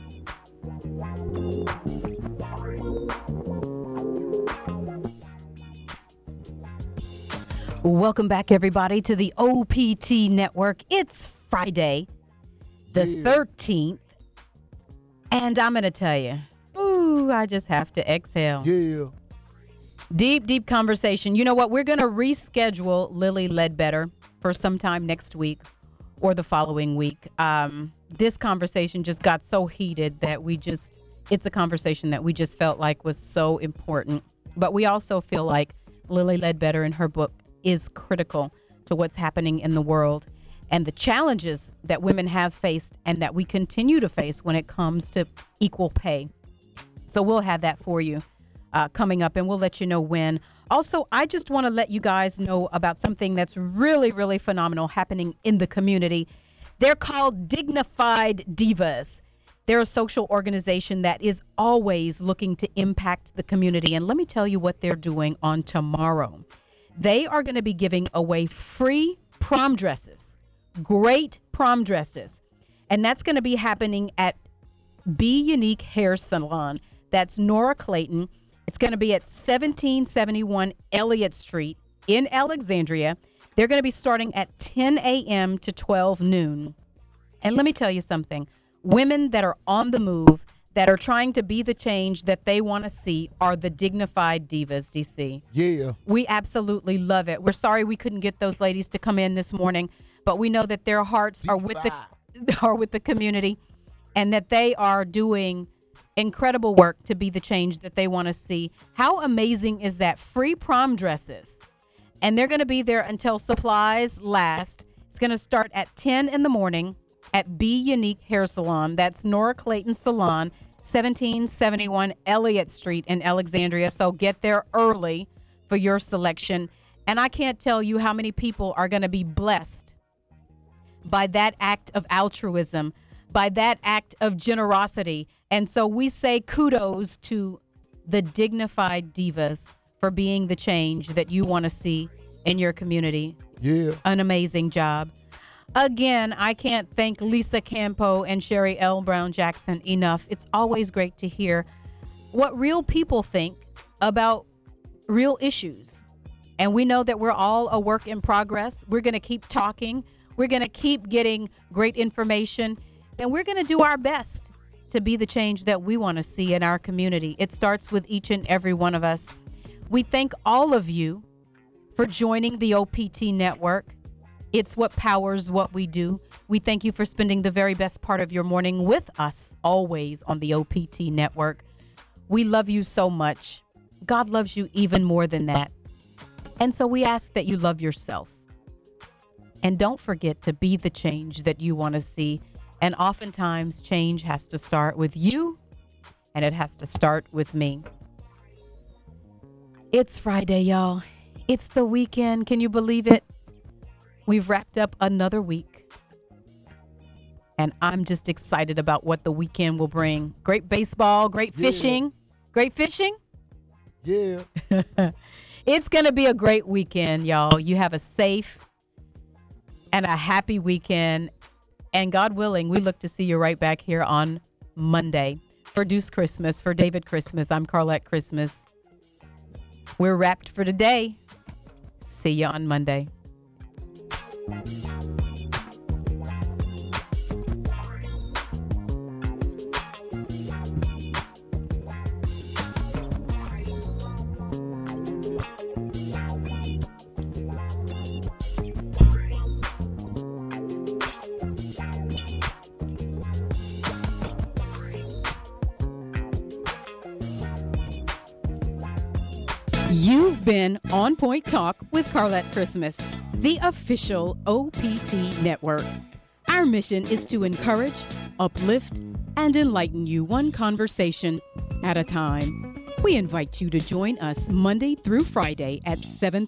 Welcome back, everybody, to the O P T network. It's Friday, the yeah. thirteenth, and I'm going to tell you, ooh, I just have to exhale. Yeah. Deep, deep conversation. You know what? We're going to reschedule Lily Ledbetter for sometime next week or the following week. Um, this conversation just got so heated that we just, it's a conversation that we just felt like was so important. But we also feel like Lily Ledbetter in her book is critical to what's happening in the world and the challenges that women have faced and that we continue to face when it comes to equal pay. So we'll have that for you uh, coming up, and we'll let you know when. Also, I just want to let you guys know about something that's really, really phenomenal happening in the community. They're called Dignified Divas. They're a social organization that is always looking to impact the community. And let me tell you what they're doing on tomorrow. They are going to be giving away free prom dresses, great prom dresses. And that's going to be happening at Be Unique Hair Salon. That's Nora Clayton. It's going to be at seventeen seventy-one Elliott Street in Alexandria. They're going to be starting at ten a.m. to twelve noon. And let me tell you something. Women that are on the move, that are trying to be the change that they want to see, are the Dignified Divas, D C. Yeah. We absolutely love it. We're sorry we couldn't get those ladies to come in this morning, but we know that their hearts are with the are with the community and that they are doing incredible work to be the change that they want to see. How amazing is that? Free prom dresses. And they're going to be there until supplies last. It's going to start at ten in the morning at Be Unique Hair Salon. That's Nora Clayton Salon, seventeen seventy-one Elliott Street in Alexandria. So get there early for your selection. And I can't tell you how many people are going to be blessed by that act of altruism, by that act of generosity. And so we say kudos to the Dignified Divas for being the change that you want to see in your community. Yeah. An amazing job. Again, I can't thank Lisa Campo and Sherry L. Brown Jackson enough. It's always great to hear what real people think about real issues. And we know that we're all a work in progress. We're going to keep talking. We're going to keep getting great information. And we're going to do our best to be the change that we want to see in our community. It starts with each and every one of us. We thank all of you for joining the O P T network. It's what powers what we do. We thank you for spending the very best part of your morning with us, always on the O P T network. We love you so much. God loves you even more than that. And so we ask that you love yourself. And don't forget to be the change that you want to see. And oftentimes, change has to start with you, and it has to start with me. It's Friday, y'all. It's the weekend. Can you believe it? We've wrapped up another week, and I'm just excited about what the weekend will bring. Great baseball, great fishing. Yeah. Great fishing? Yeah. It's going to be a great weekend, y'all. You have a safe and a happy weekend, and God willing, we look to see you right back here on Monday. For Deuce Christmas, for David Christmas, I'm Carlette Christmas. We're wrapped for today. See you on Monday. You've been On Point Talk with Carlette Christmas, the official O P T network. Our mission is to encourage, uplift, and enlighten you one conversation at a time. We invite you to join us Monday through Friday at seven